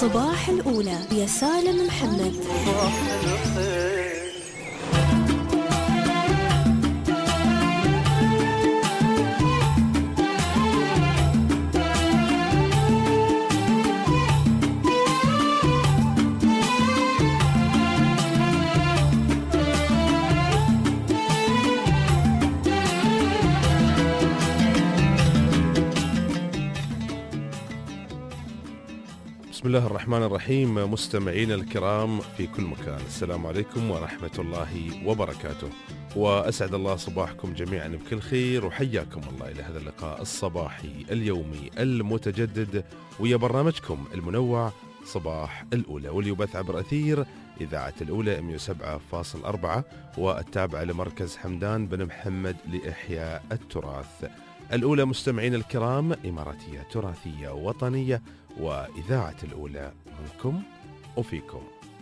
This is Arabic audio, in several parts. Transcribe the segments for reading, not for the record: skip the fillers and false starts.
صباح الأولى يا سالم محمد. بسم الله الرحمن الرحيم. مستمعينا الكرام في كل مكان، السلام عليكم ورحمة الله وبركاته، وأسعد الله صباحكم جميعا بكل خير، وحياكم الله إلى هذا اللقاء الصباحي اليومي المتجدد ويا برنامجكم المنوع صباح الأولى، واللي يبث عبر أثير إذاعة الأولى 107.4 والتابعة لمركز حمدان بن محمد لإحياء التراث. الأولى مستمعين الكرام إماراتية تراثية وطنية، وإذاعة الأولى منكم وفيكم.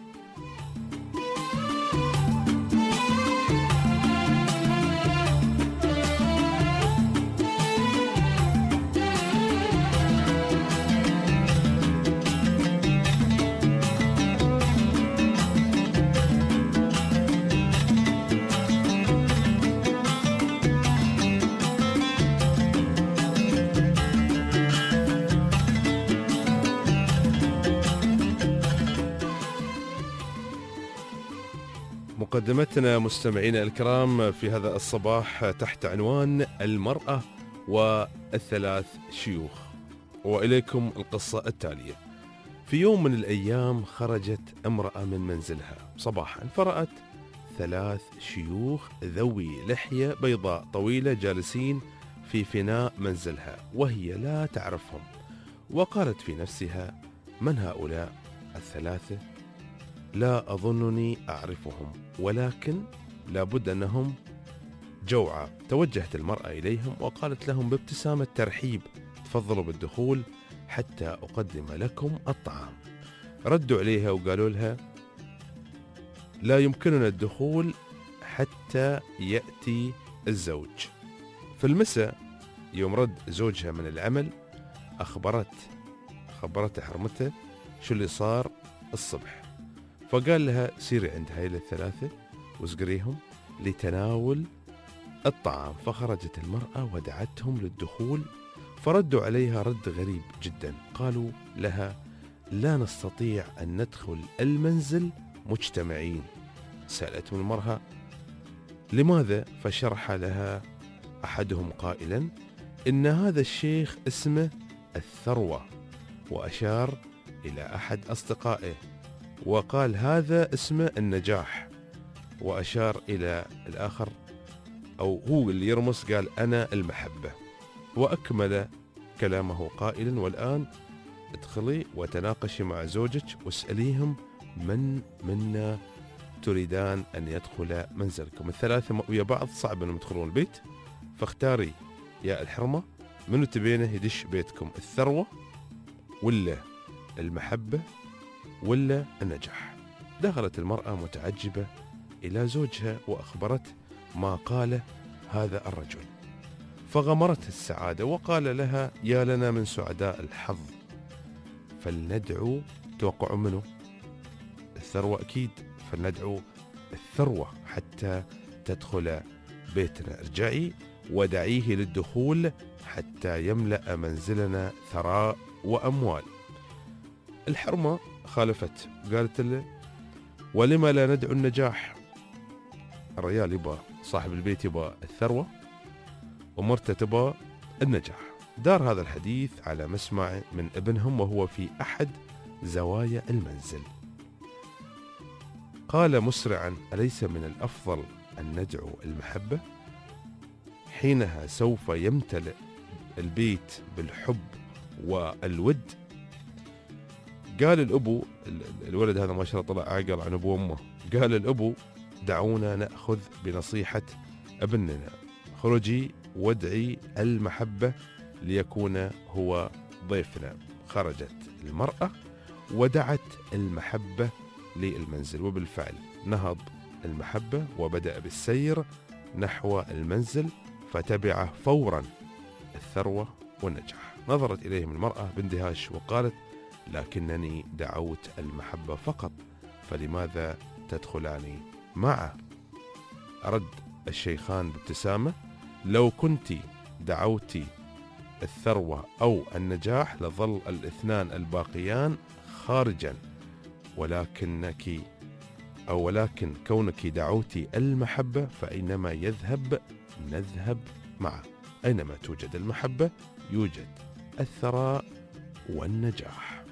مقدمتنا مستمعينا الكرام في هذا الصباح تحت عنوان المرأة والثلاث شيوخ، وإليكم القصة التالية. في يوم من الأيام خرجت امرأة من منزلها صباحا، فرأت ثلاث شيوخ ذوي لحية بيضاء طويلة جالسين في فناء منزلها وهي لا تعرفهم، وقالت في نفسها: من هؤلاء الثلاثة؟ لا أظنني أعرفهم، ولكن لابد أنهم جوعى. توجهت المرأة إليهم وقالت لهم بابتسامة ترحيب: تفضلوا بالدخول حتى أقدم لكم الطعام. ردوا عليها وقالوا لها: لا يمكننا الدخول حتى يأتي الزوج. في المساء يوم رد زوجها من العمل خبرت حرمته شو اللي صار الصبح، فقال لها: سيري عند هاي الثلاثة واسقريهم لتناول الطعام. فخرجت المرأة ودعتهم للدخول، فردوا عليها رد غريب جدا، قالوا لها: لا نستطيع أن ندخل المنزل مجتمعين. سألتهم المرأة: لماذا؟ فشرح لها أحدهم قائلا: إن هذا الشيخ اسمه الثروة، وأشار إلى أحد أصدقائه، وقال هذا اسمه النجاح، وأشار إلى الآخر أو هو اللي يرمس قال أنا المحبة، وأكمل كلامه قائلا: والآن ادخلي وتناقشي مع زوجك واسأليهم من منا تريدان أن يدخل منزلكم. الثلاثة ويا بعض صعب أنهم يدخلون البيت، فاختاري يا الحرمة منو تبينه يدش بيتكم، الثروة ولا المحبة ولا النجاح؟ دخلت المرأة متعجبة إلى زوجها وأخبرته ما قال هذا الرجل، فغمرت السعادة وقال لها: يا لنا من سعداء الحظ، فلندعو. توقعوا منه الثروة أكيد، فلندعو الثروة حتى تدخل بيتنا. ارجعي ودعيه للدخول حتى يملأ منزلنا ثراء وأموال. الحرمة خالفت، قالت له: ولما لا ندعو النجاح؟ الرجال يبغى، صاحب البيت يبغى الثروة ومرته تبغى النجاح. دار هذا الحديث على مسمع من ابنهم وهو في أحد زوايا المنزل. قال مسرعا: أليس من الأفضل أن ندعو المحبة؟ حينها سوف يمتلئ البيت بالحب والود. قال الأبو، الولد هذا ما شاء الله طلع عاقل عن أبو أمه، قال الأبو: دعونا نأخذ بنصيحة ابننا، خرجي وادعي المحبة ليكون هو ضيفنا. خرجت المرأة ودعت المحبة للمنزل، وبالفعل نهض المحبة وبدأ بالسير نحو المنزل، فتبعه فورا الثروة والنجاح. نظرت إليهم المرأة باندهاش وقالت: لكنني دعوت المحبة فقط، فلماذا تدخلان معه؟ رد الشيخان بابتسامة: لو كنت دعوتي الثروة أو النجاح لظل الاثنان الباقيان خارجا، ولكن كونك دعوتي المحبة فأينما يذهب نذهب معه. أينما توجد المحبة يوجد الثراء والنجاح.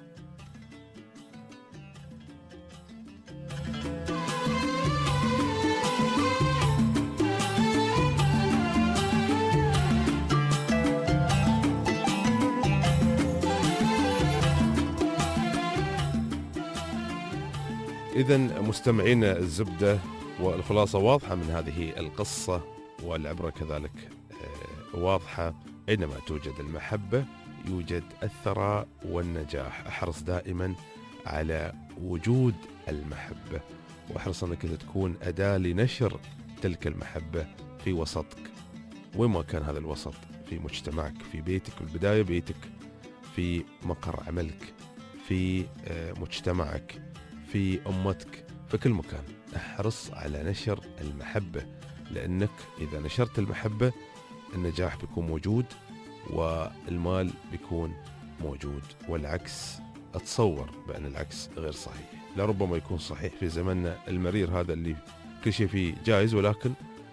إذن مستمعين الزبدة والخلاصة واضحة من هذه القصة، والعبرة كذلك واضحة. أينما توجد المحبة يوجد الثراء والنجاح. احرص دائما على وجود المحبة، واحرص أنك تكون أداة لنشر تلك المحبة في وسطك، وما كان هذا الوسط، في مجتمعك، في بيتك، في البداية بيتك، في مقر عملك، في مجتمعك، في أمتك، في كل مكان. احرص على نشر المحبة، لأنك إذا نشرت المحبة النجاح بيكون موجود والمال بيكون موجود، والعكس أتصور بأن العكس غير صحيح. لربما يكون صحيح في زمننا المرير هذا اللي كل شيء فيه جائز، ولكن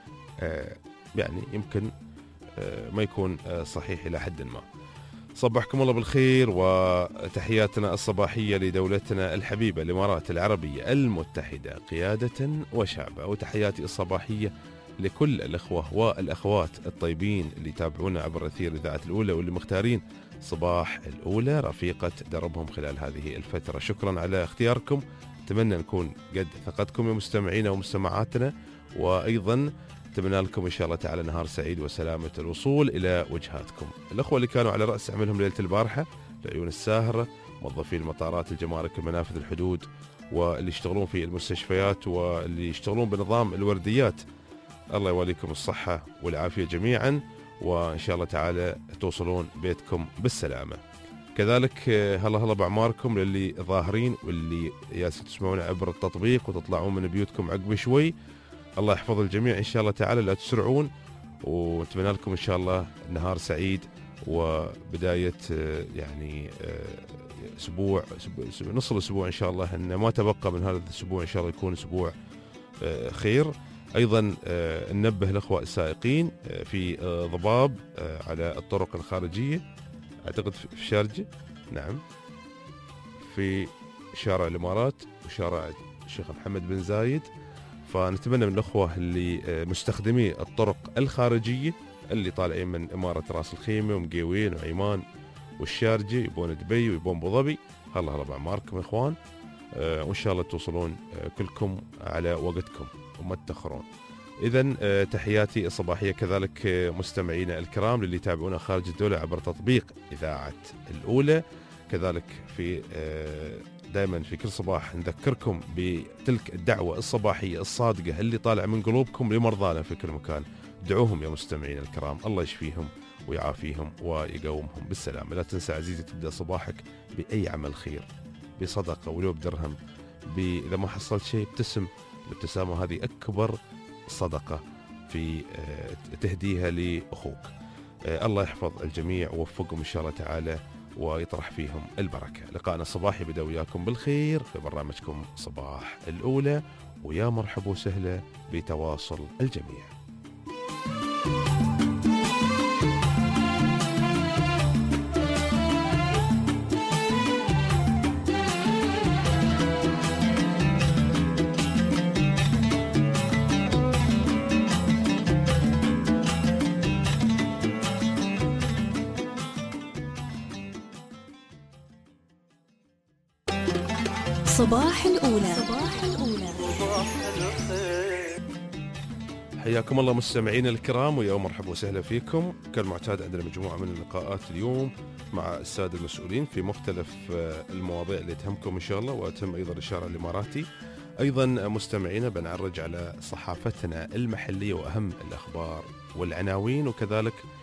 يعني يمكن ما يكون صحيح إلى حد ما. صبحكم الله بالخير، وتحياتنا الصباحية لدولتنا الحبيبة الإمارات العربية المتحدة قيادة وشعبا، وتحياتي الصباحية لكل الأخوة والأخوات الطيبين اللي يتابعونا عبر أثير إذاعة الأولى، واللي مختارين صباح الأولى رفيقة دربهم خلال هذه الفترة. شكرا على اختياركم، أتمنى نكون قد ثقتكم يا مستمعينا ومستمعاتنا، وأيضا أتمنى لكم إن شاء الله تعالى نهار سعيد وسلامة الوصول إلى وجهاتكم. الأخوة اللي كانوا على رأس عملهم ليلة البارحة، العيون الساهرة، موظفي المطارات، الجمارك، المنافذ، الحدود، واللي يشتغلون في المستشفيات، واللي يشتغلون بنظام الورديات، الله يواليكم الصحة والعافية جميعا، وإن شاء الله تعالى توصلون بيتكم بالسلامة. كذلك هلا بأعماركم للي ظاهرين واللي ياسين تسمعون عبر التطبيق وتطلعون من بيوتكم عقب شوي، الله يحفظ الجميع إن شاء الله تعالى، لا تسرعون، ونتمنى لكم إن شاء الله نهار سعيد وبداية يعني أسبوع نص الأسبوع إن شاء الله، أن ما تبقى من هذا الأسبوع إن شاء الله يكون أسبوع خير. أيضا ننبه الأخوة السائقين في ضباب على الطرق الخارجية، أعتقد في شارجة، نعم، في شارع الإمارات وشارع الشيخ محمد بن زايد. فنتمنى من الأخوة اللي مستخدمي الطرق الخارجية اللي طالعين من إمارة راس الخيمة ومقيوين وعيمان والشارجة، يبون دبي ويبون أبو ظبي، هلا بأعماركم يا إخوان، وإن شاء الله توصلون كلكم على وقتكم وما تتأخرون. إذن تحياتي الصباحية كذلك مستمعينا الكرام اللي يتابعونا خارج الدولة عبر تطبيق إذاعة الأولى. كذلك في دائما في كل صباح نذكركم بتلك الدعوة الصباحية الصادقة اللي طالع من قلوبكم لمرضانا في كل مكان. دعوهم يا مستمعين الكرام، الله يشفيهم ويعافيهم ويقومهم بالسلامة. لا تنسى عزيزي تبدأ صباحك بأي عمل خير، بصدقة ولو بدرهم، إذا ما حصلت شيء ابتسم. الابتسامة هذه أكبر صدقة في تهديها لأخوك. الله يحفظ الجميع ووفقهم إن شاء الله تعالى ويطرح فيهم البركة. لقاءنا الصباحي بدأ وياكم بالخير في برنامجكم صباح الأولى، ويا مرحبا وسهلا بتواصل الجميع. صباح الأولى. حياكم الله مستمعين الكرام، ويا مرحبا وسهلا فيكم. كالمعتاد عندنا مجموعة من اللقاءات اليوم مع السادة المسؤولين في مختلف المواضيع اللي تهمكم إن شاء الله، وتم أيضا الإشارة الإماراتي. أيضا مستمعينا بنعرج على صحافتنا المحلية وأهم الأخبار والعناوين، وكذلك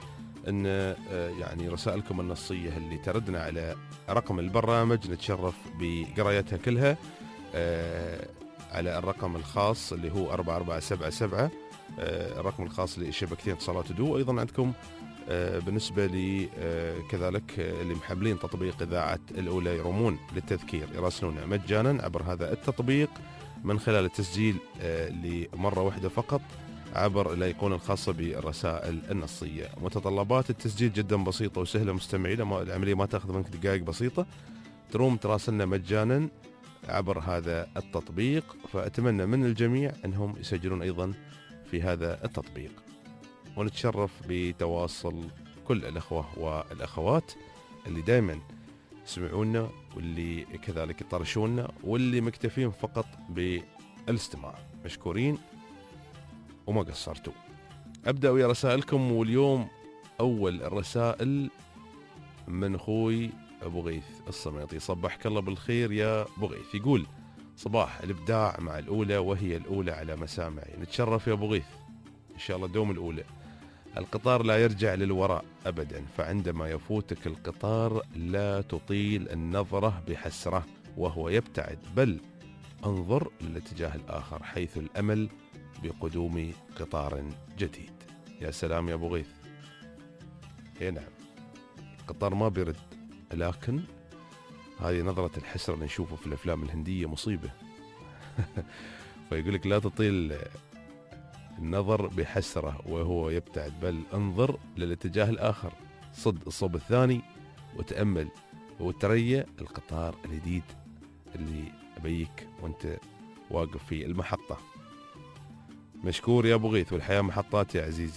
أن يعني رسائلكم النصية اللي تردنا على رقم البرنامج نتشرف بقرايتها كلها على الرقم الخاص اللي هو 4477، الرقم الخاص لشبكتين اتصالات ودو. أيضا عندكم بالنسبة لي كذلك اللي محملين تطبيق إذاعة الأولى يرومون للتذكير يراسلونا مجانا عبر هذا التطبيق من خلال التسجيل لمرة واحدة فقط عبر الأيقونة الخاصة بالرسائل النصية. متطلبات التسجيل جدا بسيطة وسهلة مستمعين، العملية ما تأخذ منك دقائق بسيطة، تروم تراسلنا مجانا عبر هذا التطبيق. فأتمنى من الجميع أنهم يسجلون أيضا في هذا التطبيق، ونتشرف بتواصل كل الأخوة والأخوات اللي دائما يسمعونا واللي كذلك يطرشونا واللي مكتفين فقط بالاستماع. مشكورين وما قصرتوا. أبدأ ويا رسائلكم، واليوم أول الرسائل من أخوي أبو غيث الصميطي. صبحك الله بالخير يا أبو غيث. يقول صباح الإبداع مع الأولى وهي الأولى على مسامعي. نتشرف يا أبو غيث، إن شاء الله دوم الأولى. القطار لا يرجع للوراء أبدا، فعندما يفوتك القطار لا تطيل النظرة بحسرة وهو يبتعد، بل انظر للاتجاه الآخر حيث الأمل بقدوم قطار جديد. يا سلام يا أبو غيث. اي نعم، القطار ما بيرد، لكن هذه نظرة الحسرة اللي نشوفه في الأفلام الهندية مصيبة. فيقول لك لا تطيل النظر بحسرة وهو يبتعد، بل انظر للاتجاه الآخر، صد الصوب الثاني وتأمل وتريا القطار الجديد اللي أبيك وانت واقف في المحطة. مشكور يا أبو غيث، والحياة محطات يا عزيزي.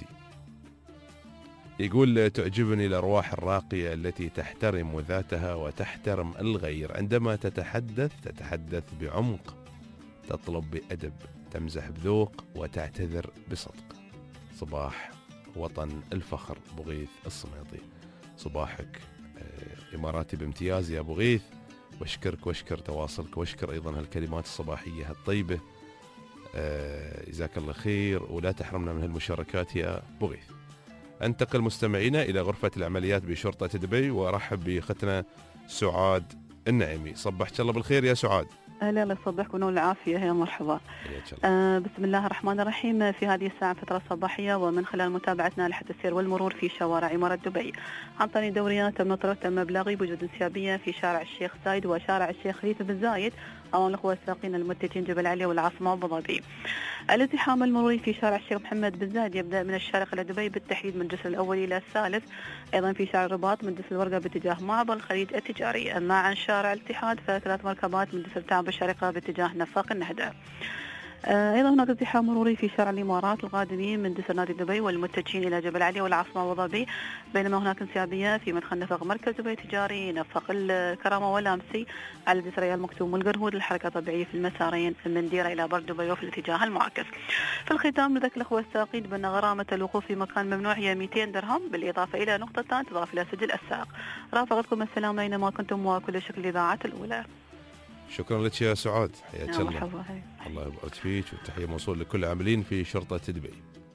يقول تعجبني الأرواح الراقية التي تحترم ذاتها وتحترم الغير، عندما تتحدث بعمق، تطلب بأدب، تمزح بذوق وتعتذر بصدق. صباح وطن الفخر أبو غيث الصميطي. صباحك إماراتي بامتياز يا أبو غيث، واشكرك واشكر تواصلك واشكر أيضا هالكلمات الصباحية الطيبة. جزاك الله خير، ولا تحرمنا من هالمشاركات يا أبو غيث. انتقل مستمعينا إلى غرفة العمليات بشرطة دبي وأرحب بأختنا سعاد النعيمي. صبحك الله بالخير يا سعاد. أهلا، الله يصبحك ونور العافية، يا مرحبا. بسم الله الرحمن الرحيم. في هذه الساعة فترة صباحية، ومن خلال متابعتنا لحد السير والمرور في شوارع إمارة دبي عن طريق دوريات المطر المبلغي بوجود انسيابية في شارع الشيخ زايد وشارع الشيخ خليفة بن زايد أمام الأخوة الساقين المتجهين جبل علي والعاصمة أبو ظبي. الازدحام المروري في شارع الشيخ محمد بن زايد يبدأ من الشارقة إلى دبي بالتحديد من الجسر الأول إلى الثالث، أيضا في شارع الرباط من جسر الورقة باتجاه معبر الخليج التجاري. أما عن شارع الاتحاد فثلاث مركبات من جسر تعب الشارقة باتجاه نفاق النهدة. أيضا هناك ازدحام مروري في شارع الإمارات القادمين من جسر نادي دبي والمتجهين إلى جبل علي والعاصمة أبو ظبي، بينما هناك انسيابية في مدخل نفق مركز دبي التجاري، نفق الكرامة والأمسي على جسر ريال مكتوم والقرهود. الحركة طبيعية في المسارين من ديرة إلى بر دبي وفي الاتجاه المعاكس. في الختام نذكر الأخوة الساقين بأن غرامة الوقوف في مكان ممنوع هي 200 درهم، بالإضافة إلى نقطتان تضاف إلى سجل السائق. رافقتكم السلام أينما كنتم وكل شكل الإذاعات الأولى. شكرا لك يا سعاد، حياك الله. مرحبا. الله يبارك فيك، والتحية موصول لكل العاملين في شرطة دبي.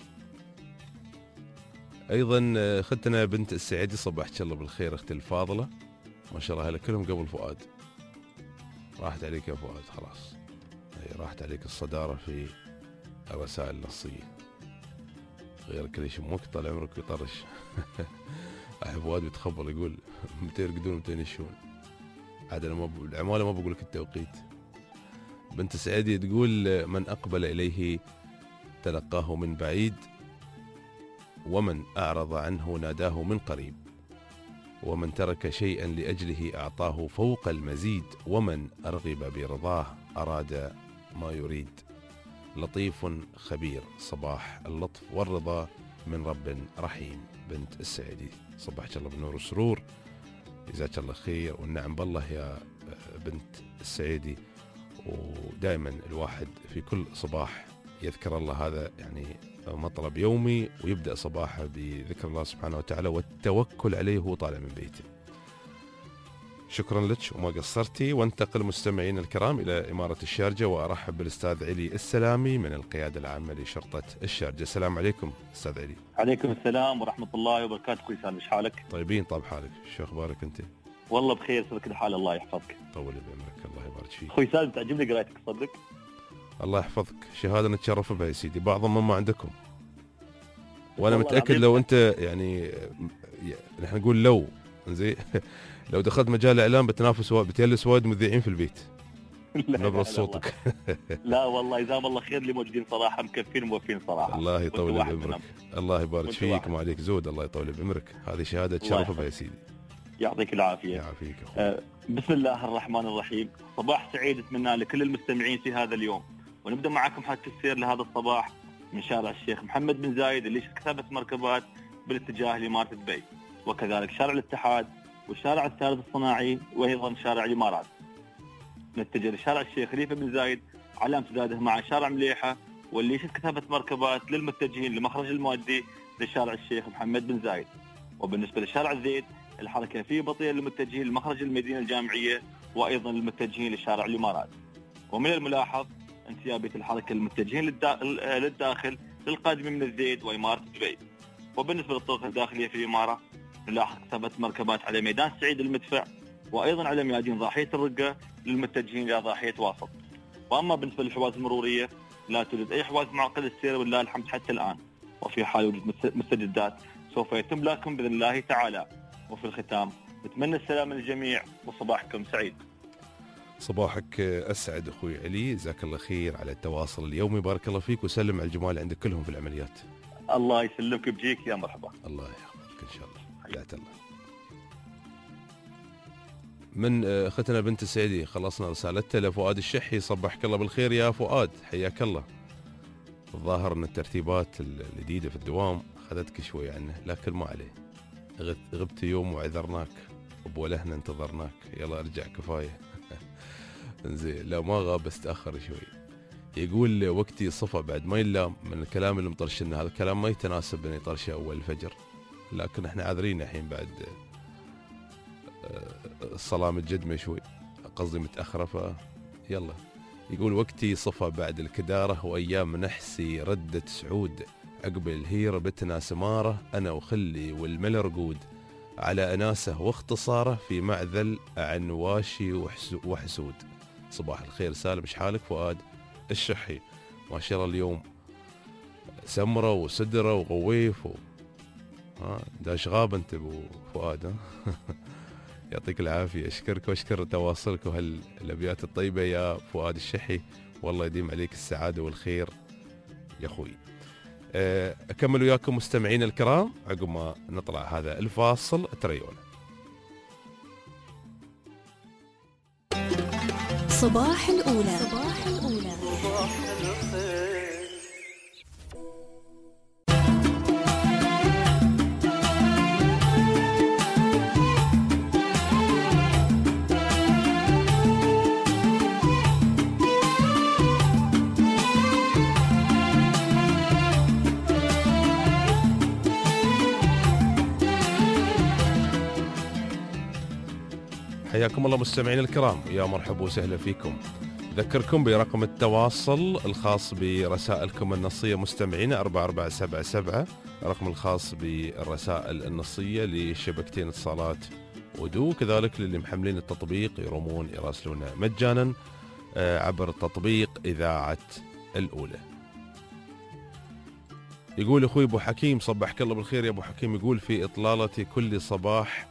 أيضا أختنا بنت السعيدي، صبحك الله بالخير أختي الفاضلة، ما شاء الله هلا كلهم قبل فؤاد. راحت عليك يا فؤاد خلاص، راحت عليك الصدارة في الرسائل النصية، غير كل شيء موك طال عمرك يطرش. أحب فؤاد بيتخبر يقول متى يرقدون متى ينشون، عاد أنا العمالة ما بقول لك التوقيت. بنت السعيدي تقول من أقبل إليه تلقاه من بعيد، ومن أعرض عنه ناداه من قريب، ومن ترك شيئا لأجله أعطاه فوق المزيد، ومن أرغب برضاه أراد ما يريد. لطيف خبير، صباح اللطف والرضا من رب رحيم. بنت السعيدي، صبحك الله بالنور والسرور، جزاك الله خير والنعم بالله يا بنت السعيدي. ودائما الواحد في كل صباح يذكر الله، هذا يعني مطلب يومي، ويبدأ صباحه بذكر الله سبحانه وتعالى والتوكل عليه وهو طالع من بيته. شكرا لك وما قصرتي. وانتقل مستمعين الكرام إلى إمارة الشارجة وأرحب بالأستاذ علي السلامي من القيادة العامة لشرطة الشارجة. السلام عليكم أستاذ علي. عليكم السلام ورحمة الله وبركاته. أخوي سالم، ايش حالك؟ طيبين، طيب حالك، شو أخبارك أنت؟ والله بخير، سلك الحال، الله يحفظك. طول بعمرك، الله يبارك فيك. أخوي سالم تعجبني قرايتك صدق. الله يحفظك، شهادة نتشرف بها يا سيدي، بعضهم ما عندكم. وأنا والله متأكد العظيم. لو أنت يعني نحن نقول لو زين لو دخلت مجال الإعلام بتنافس بتجلس وايد مذيعين في البيت نبرة صوتك. لا والله جزاهم الله خير اللي موجودين صراحة، مكفين وموفين صراحة. الله يطول واحد بعمرك، منهم. الله يبارك وانت فيك واحد. وما عليك زود، الله يطول بعمرك. هذه شهادة تشرف بها يا سيدي. يعطيك العافية. يعافيك أخوي. بسم الله الرحمن الرحيم. صباح سعيد اتمنى لكل المستمعين في هذا اليوم، ونبدأ معكم حلقة السير لهذا الصباح من شارع الشيخ محمد بن زايد اللي كثافة مركبات بالاتجاه لإمارة دبي، وكذلك شارع الاتحاد والشارع الثالث الصناعي وأيضا شارع الإمارات. نتجه لشارع الشيخ خليفة بن زايد على امتداده مع شارع مليحة، واللي يشهد كثافة مركبات للمتجهين لمخرج المؤدي لشارع الشيخ محمد بن زايد. وبالنسبة لشارع الزيت الحركة فيه بطيئة للمتجهين لمخرج المدينة الجامعية وأيضا للمتجهين لشارع الإمارات. ومن الملاحظ انسيابية الحركة للمتجهين للداخل للقادمين من الزيت وإمارة دبي. وبالنسبة للطرق الداخلية في الإمارة نلاحظ كثافة مركبات على ميدان سعيد المدفع وأيضا على ميادين ضاحية الرقة للمتجهين إلى ضاحية واسط. وأما بالنسبة للحواز المرورية لا توجد أي حواز معقدة السير ولله الحمد حتى الآن، وفي حال وجود مستجدات سوف يتم لكم بإذن الله تعالى. وفي الختام نتمنى السلام للجميع وصباحكم سعيد. صباحك أسعد أخوي علي، جزاك الله خير على التواصل اليومي، بارك الله فيك، وسلم على الجمال عندك كلهم في العمليات. الله يسلمك بجيك، يا مرحبا. الله يحفظك إن شاء الله، حياك الله. من أختنا بنت السعيدي خلصنا رسالتها لفؤاد الشحي، صبحك الله بالخير يا فؤاد، حياك الله. الظاهر أن الترتيبات الجديدة في الدوام أخذتك شوي عنه، لكن ما عليه، غبت يوم وعذرناك، وبولهنا انتظرناك، يلا ارجع كفاية. زين، لا ما غاب بس تأخر شوي. يقول وقتي صفى بعد ما يلام من الكلام اللي مطرشنا، هذا الكلام ما يتناسب ان يطرشه اول الفجر، لكن احنا عاذرين الحين بعد الصلاة متقدمة شوي، قصدي متأخرة، يلا. يقول وقتي صفى بعد الكدارة وايام نحسي ردة سعود، عقب الهيرة بتنا سمارة، انا وخلي والمل رقود، على اناسه واختصاره في معذل عن واشي وحسود. صباح الخير سالم، شحالك؟ فؤاد الشحي. ما شاء الله اليوم سمرة وسدرة وغويف داش غاب انت ابو فؤاد. ها يعطيك العافية، اشكرك واشكر تواصلك وهالابيات الطيبة يا فؤاد الشحي، والله يديم عليك السعادة والخير يا اخوي. اكمل وياكم مستمعين الكرام عقب ما نطلع هذا الفاصل، تريون. صباح الأولى. صباح الأولى. حياكم الله مستمعين الكرام، يا مرحبا وسهلا فيكم. أذكركم برقم التواصل الخاص برسائلكم النصية مستمعين 4477، رقم الخاص بالرسائل النصية لشبكتين اتصالات ودو، كذلك للي محملين التطبيق يرومون يراسلونا مجانا عبر تطبيق إذاعة الأولى. يقول أخوي أبو حكيم، صبحك الله بالخير يا أبو حكيم، يقول في إطلالة كل صباح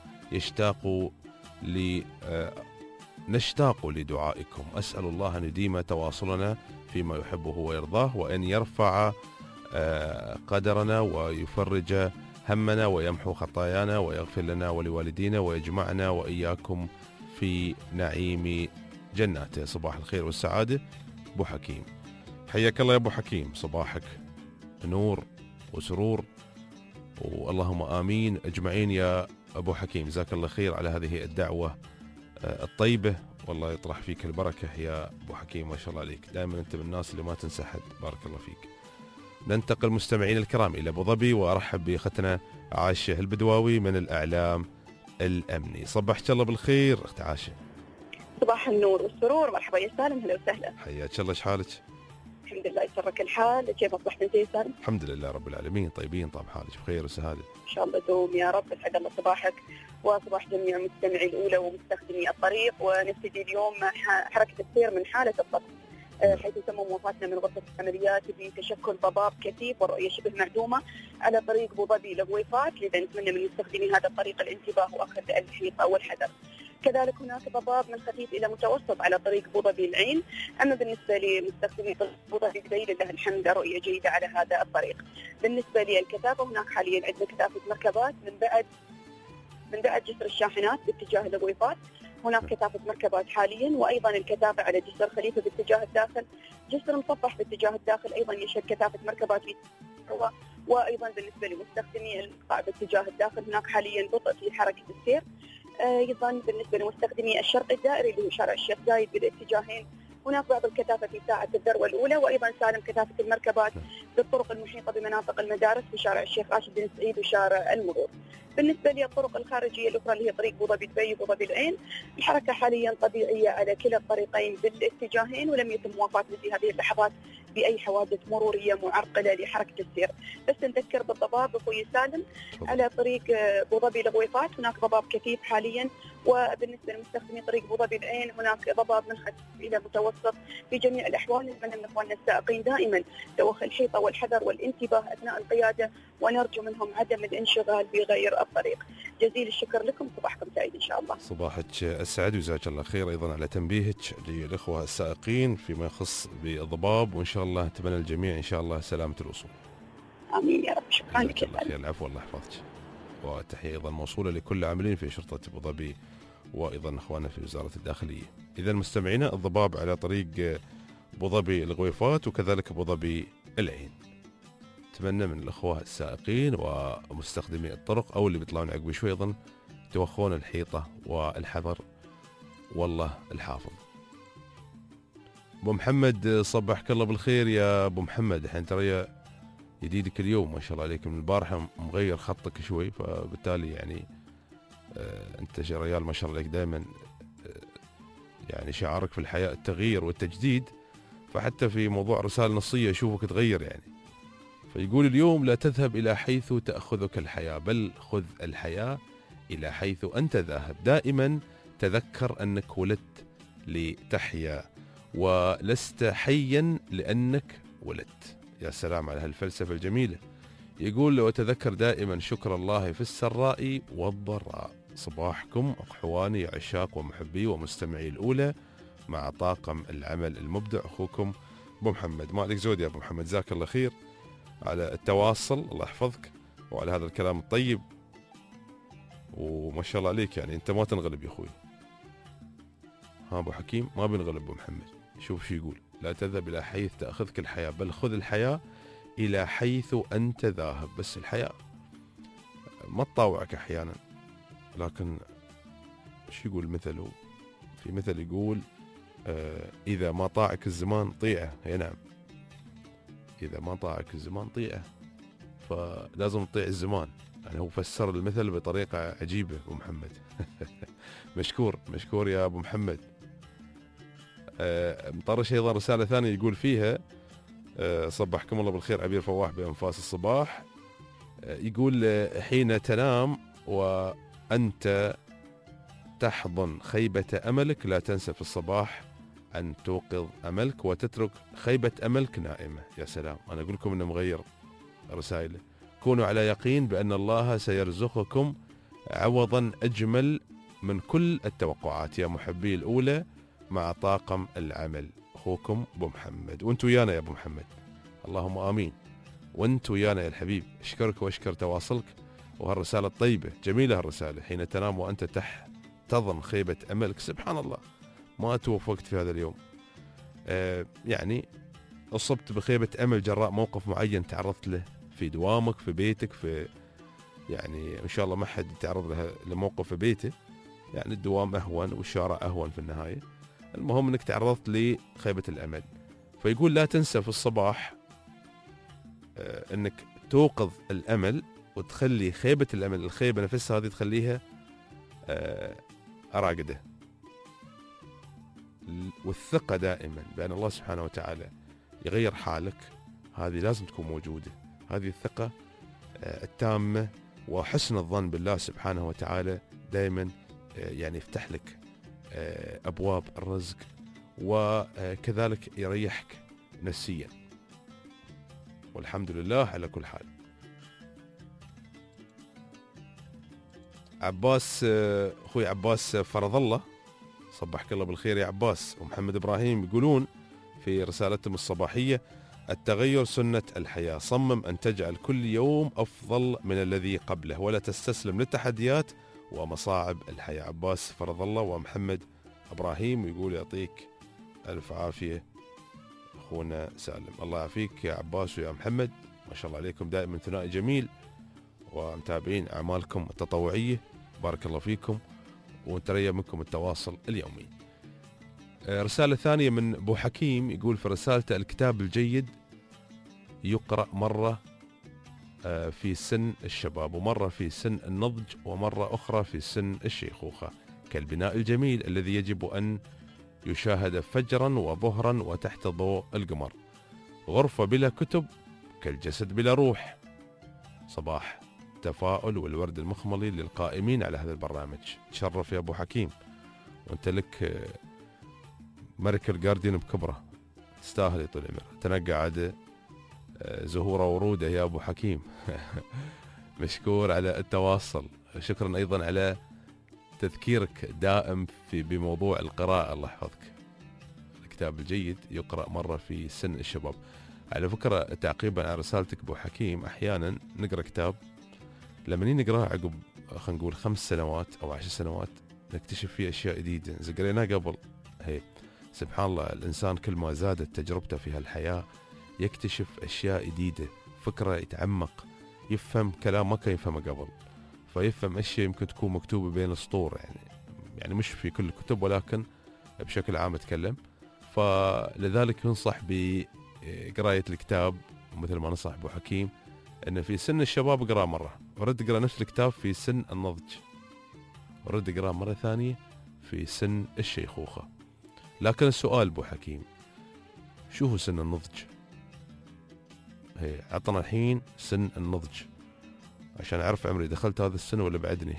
نشتاق لدعائكم، أسأل الله أن يديم تواصلنا فيما يحبه ويرضاه، وأن يرفع قدرنا ويفرج همنا ويمحو خطايانا ويغفر لنا ولوالدينا ويجمعنا وإياكم في نعيم جناته. صباح الخير والسعادة أبو حكيم، حياك الله يا أبو حكيم، صباحك نور وسرور، واللهم آمين أجمعين يا أبو حكيم. جزاك الله خير على هذه الدعوة الطيبة، والله يطرح فيك البركة يا أبو حكيم، ما شاء الله عليك، دائما أنت من الناس اللي ما تنسى حد، بارك الله فيك. ننتقل مستمعين الكرام إلى أبو ظبي، وأرحب بأختنا عائشة البدواوي من الأعلام الأمني. صبحك الله بالخير أخت عاشة. صباح النور والسرور، مرحبا يا سالم، هلا وسهلا. حياك الله، شحالك؟ الحمد لله يسرك الحال، كيف اصبحت انت يا سالم؟ الحمد لله رب العالمين، طيبين، طاب حالك بخير وسهاده ان شاء الله دوم يا رب. اسعد الله صباحك وصباح جميع مستمعي الاولى ومستخدمي الطريق. ونبتدي اليوم حركه السير من حاله الطقس، حيث تم وفاتنا من غرفه العمليات بتشكل ضباب كثيف والرؤيه شبه معدومه على طريق ابو ظبي لغويفات، لذا نتمنى من مستخدمي هذا الطريق الانتباه واخذ الحيطه والحذر. كذلك هناك ضباب من خفيف الى متوسط على طريق ابو ظبي العين. اما بالنسبه لمستخدمي طريق ابو ظبي دبي لله الحمد رؤيه جيده على هذا الطريق. بالنسبه للكثافه هناك حاليا عندنا كثافه مركبات من بعد جسر الشاحنات باتجاه الغويفات، هناك كثافه مركبات حاليا، وايضا الكثافه على جسر خليفه باتجاه الداخل، جسر مصفح باتجاه الداخل ايضا يشهد كثافه مركبات وايضا بالنسبه لمستخدمي القطاع باتجاه الداخل هناك حاليا بطء في حركه السير. ايضا بالنسبه لمستخدمي الشرق الدائري اللي هو شارع الشيخ زايد بالاتجاهين هناك بعض الكثافه في ساعه الذروه الاولى، وايضا سالم كثافه المركبات بالطرق المحيطه بمناطق المدارس في شارع الشيخ راشد بن سعيد وشارع المرور. بالنسبه للطرق الخارجيه الاخرى اللي هي طريق ابو ظبي دبي وابو ظبي العين، الحركه حاليا طبيعيه على كلا الطريقين بالاتجاهين، ولم يتم وفاتنا في هذه اللحظات باي حوادث مروريه معرقله لحركه السير. بس نذكر بالضباب اخوي سالم على طريق ابو ظبي لغويفات هناك ضباب كثيف حاليا، وبالنسبه لمستخدمي طريق ابو ظبي العين هناك ضباب من خفيف الى متوسط. في جميع الاحوال نتمنى من اخواننا السائقين دائما توخي الحيطه والحذر والانتباه اثناء القياده، ونرجو منهم عدم الانشغال بغير الطريق. جزيل الشكر لكم، صباحكم سعيد ان شاء الله. صباحك اسعد وجزاك الله خير ايضا على تنبيهك للاخوه السائقين فيما يخص بالضباب، وان شاء الله اتمنى الجميع ان شاء الله سلامه الوصول. امين يا رب. شكرا لك. العفو، الله يحفظك. وتحيه ايضا موصوله لكل عاملين في شرطه ابو ظبي وايضا اخواننا في وزاره الداخليه. اذا مستمعينا الضباب على طريق ابو ظبي الغويفات وكذلك ابو ظبي العين. اتمنى من الاخوه السائقين ومستخدمي الطرق او اللي بيطلعون عقب شوي ايضا توخون الحيطه والحذر، والله الحافظ. ابو محمد صبحك الله بالخير يا ابو محمد. الحين ترى جديدك اليوم ما شاء الله عليك، من البارحه مغير خطك شوي، فبالتالي يعني انت ريال ما شاء الله عليك دائما يعني شعارك في الحياه التغيير والتجديد، فحتى في موضوع رسائل نصيه اشوفك تغير يعني. فيقول اليوم: لا تذهب الى حيث تاخذك الحياه، بل خذ الحياه الى حيث انت ذاهب. دائما تذكر انك ولدت لتحيا ولست حيا لانك ولدت. يا سلام على هالفلسفه الجميله. يقول: وتذكر دائما شكر الله في السراء والضراء. صباحكم اخواني عشاق ومحبي ومستمعي الاولى مع طاقم العمل المبدع اخوكم ابو محمد. ما عليك زود يا ابو محمد، جزاك الله خير على التواصل، الله يحفظك، وعلى هذا الكلام الطيب، وما شاء الله عليك يعني انت ما تنغلب يا اخوي. ها ابو حكيم ما بنغلب ابو محمد. شوف شو يقول: لا تذهب الى حيث تاخذك الحياه، بل خذ الحياه الى حيث انت ذاهب. بس الحياه ما تطاوعك احيانا، لكن شو يقول مثله؟ في مثل يقول: اذا ما طاعك الزمان طيعه. اي نعم، اذا ما طاعك الزمان طيعه، فلازم تطيع الزمان. يعني هو فسر المثل بطريقه عجيبه ابو محمد. مشكور يا ابو محمد. مطرش ايضا رساله ثانيه يقول فيها: صبحكم الله بالخير عبير فواح بانفاس الصباح. يقول: حين تنام وانت تحضن خيبه املك لا تنسى في الصباح أن توقظ أملك وتترك خيبة أملك نائمة. يا سلام، أنا أقول لكم أنه مغير رسائله. كونوا على يقين بأن الله سيرزقكم عوضا أجمل من كل التوقعات يا محبي الأولى مع طاقم العمل أخوكم أبو محمد. وأنتوا ويانا يا أبو محمد، اللهم آمين. وأنتوا ويانا يا الحبيب. أشكرك وأشكر تواصلك وهالرسالة الطيبة. جميلة هالرسالة: حين تنام وأنت تحتضن خيبة أملك. سبحان الله، ما توفقت في هذا اليوم. يعني أصبت بخيبة أمل جراء موقف معين تعرضت له في دوامك، في بيتك، في يعني إن شاء الله ما حد يتعرض له لموقف في بيته، يعني الدوام أهون والشارع أهون في النهاية. المهم أنك تعرضت لخيبة الأمل. فيقول: لا تنسى في الصباح أنك توقظ الأمل وتخلي خيبة الأمل، الخيبة نفسها هذه تخليها أراقده. والثقة دائما بأن الله سبحانه وتعالى يغير حالك، هذه لازم تكون موجودة. هذه الثقة التامة وحسن الظن بالله سبحانه وتعالى دائما يعني يفتح لك أبواب الرزق، وكذلك يريحك نفسيا، والحمد لله على كل حال. عباس، أخوي عباس فرض الله، صبحك الله بالخير يا عباس. ومحمد إبراهيم يقولون في رسالتهم الصباحية: التغير سنة الحياة، صمم أن تجعل كل يوم أفضل من الذي قبله ولا تستسلم للتحديات ومصاعب الحياة. عباس فرض الله ومحمد إبراهيم يقول يعطيك ألف عافية أخونا سالم. الله يعافيك يا عباس ويا محمد، ما شاء الله عليكم دائما ثنائي جميل، ومتابعين أعمالكم التطوعية، بارك الله فيكم، ونتريا منكم التواصل اليومي. رسالة ثانية من أبو حكيم يقول في رسالته: الكتاب الجيد يقرأ مرة في سن الشباب، ومرة في سن النضج، ومرة أخرى في سن الشيخوخة، كالبناء الجميل الذي يجب أن يشاهد فجرا وظهرا وتحت ضوء القمر. غرفة بلا كتب كالجسد بلا روح. صباح التفاؤل والورد المخملي للقائمين على هذا البرنامج. تشرف يا أبو حكيم، وأنت لك ملك الجارديان بكبره، تستاهل يا طول العمر. تنقى عاد زهورة ورودة يا أبو حكيم. مشكور على التواصل، شكرا أيضا على تذكيرك دائم بموضوع القراءة، الله يحفظك. الكتاب الجيد يقرأ مرة في سن الشباب. على فكرة تعقيبا على رسالتك أبو حكيم، أحيانا نقرأ كتاب لما نقرأه عقب خلينا نقول 5 سنوات أو 10 سنوات نكتشف فيه أشياء جديدة إذا قريناه قبل. هي سبحان الله، الإنسان كل ما زادت تجربته في هالحياة يكتشف أشياء جديدة، فكرة يتعمق، يفهم كلام ما كان يفهمه قبل، فيفهم أشياء يمكن تكون مكتوبة بين السطور، يعني مش في كل الكتب ولكن بشكل عام أتكلم. فلذلك ينصح بقراية الكتاب مثل ما نصح أبو حكيم، أن في سن الشباب اقرأ مرة، ورد اقرأ نفس الكتاب في سن النضج، ورد اقرأ مرة ثانية في سن الشيخوخة. لكن السؤال أبو حكيم، شو هو سن النضج؟ هي عطنا الحين سن النضج عشان أعرف عمري دخلت هذا السن ولا بعدني.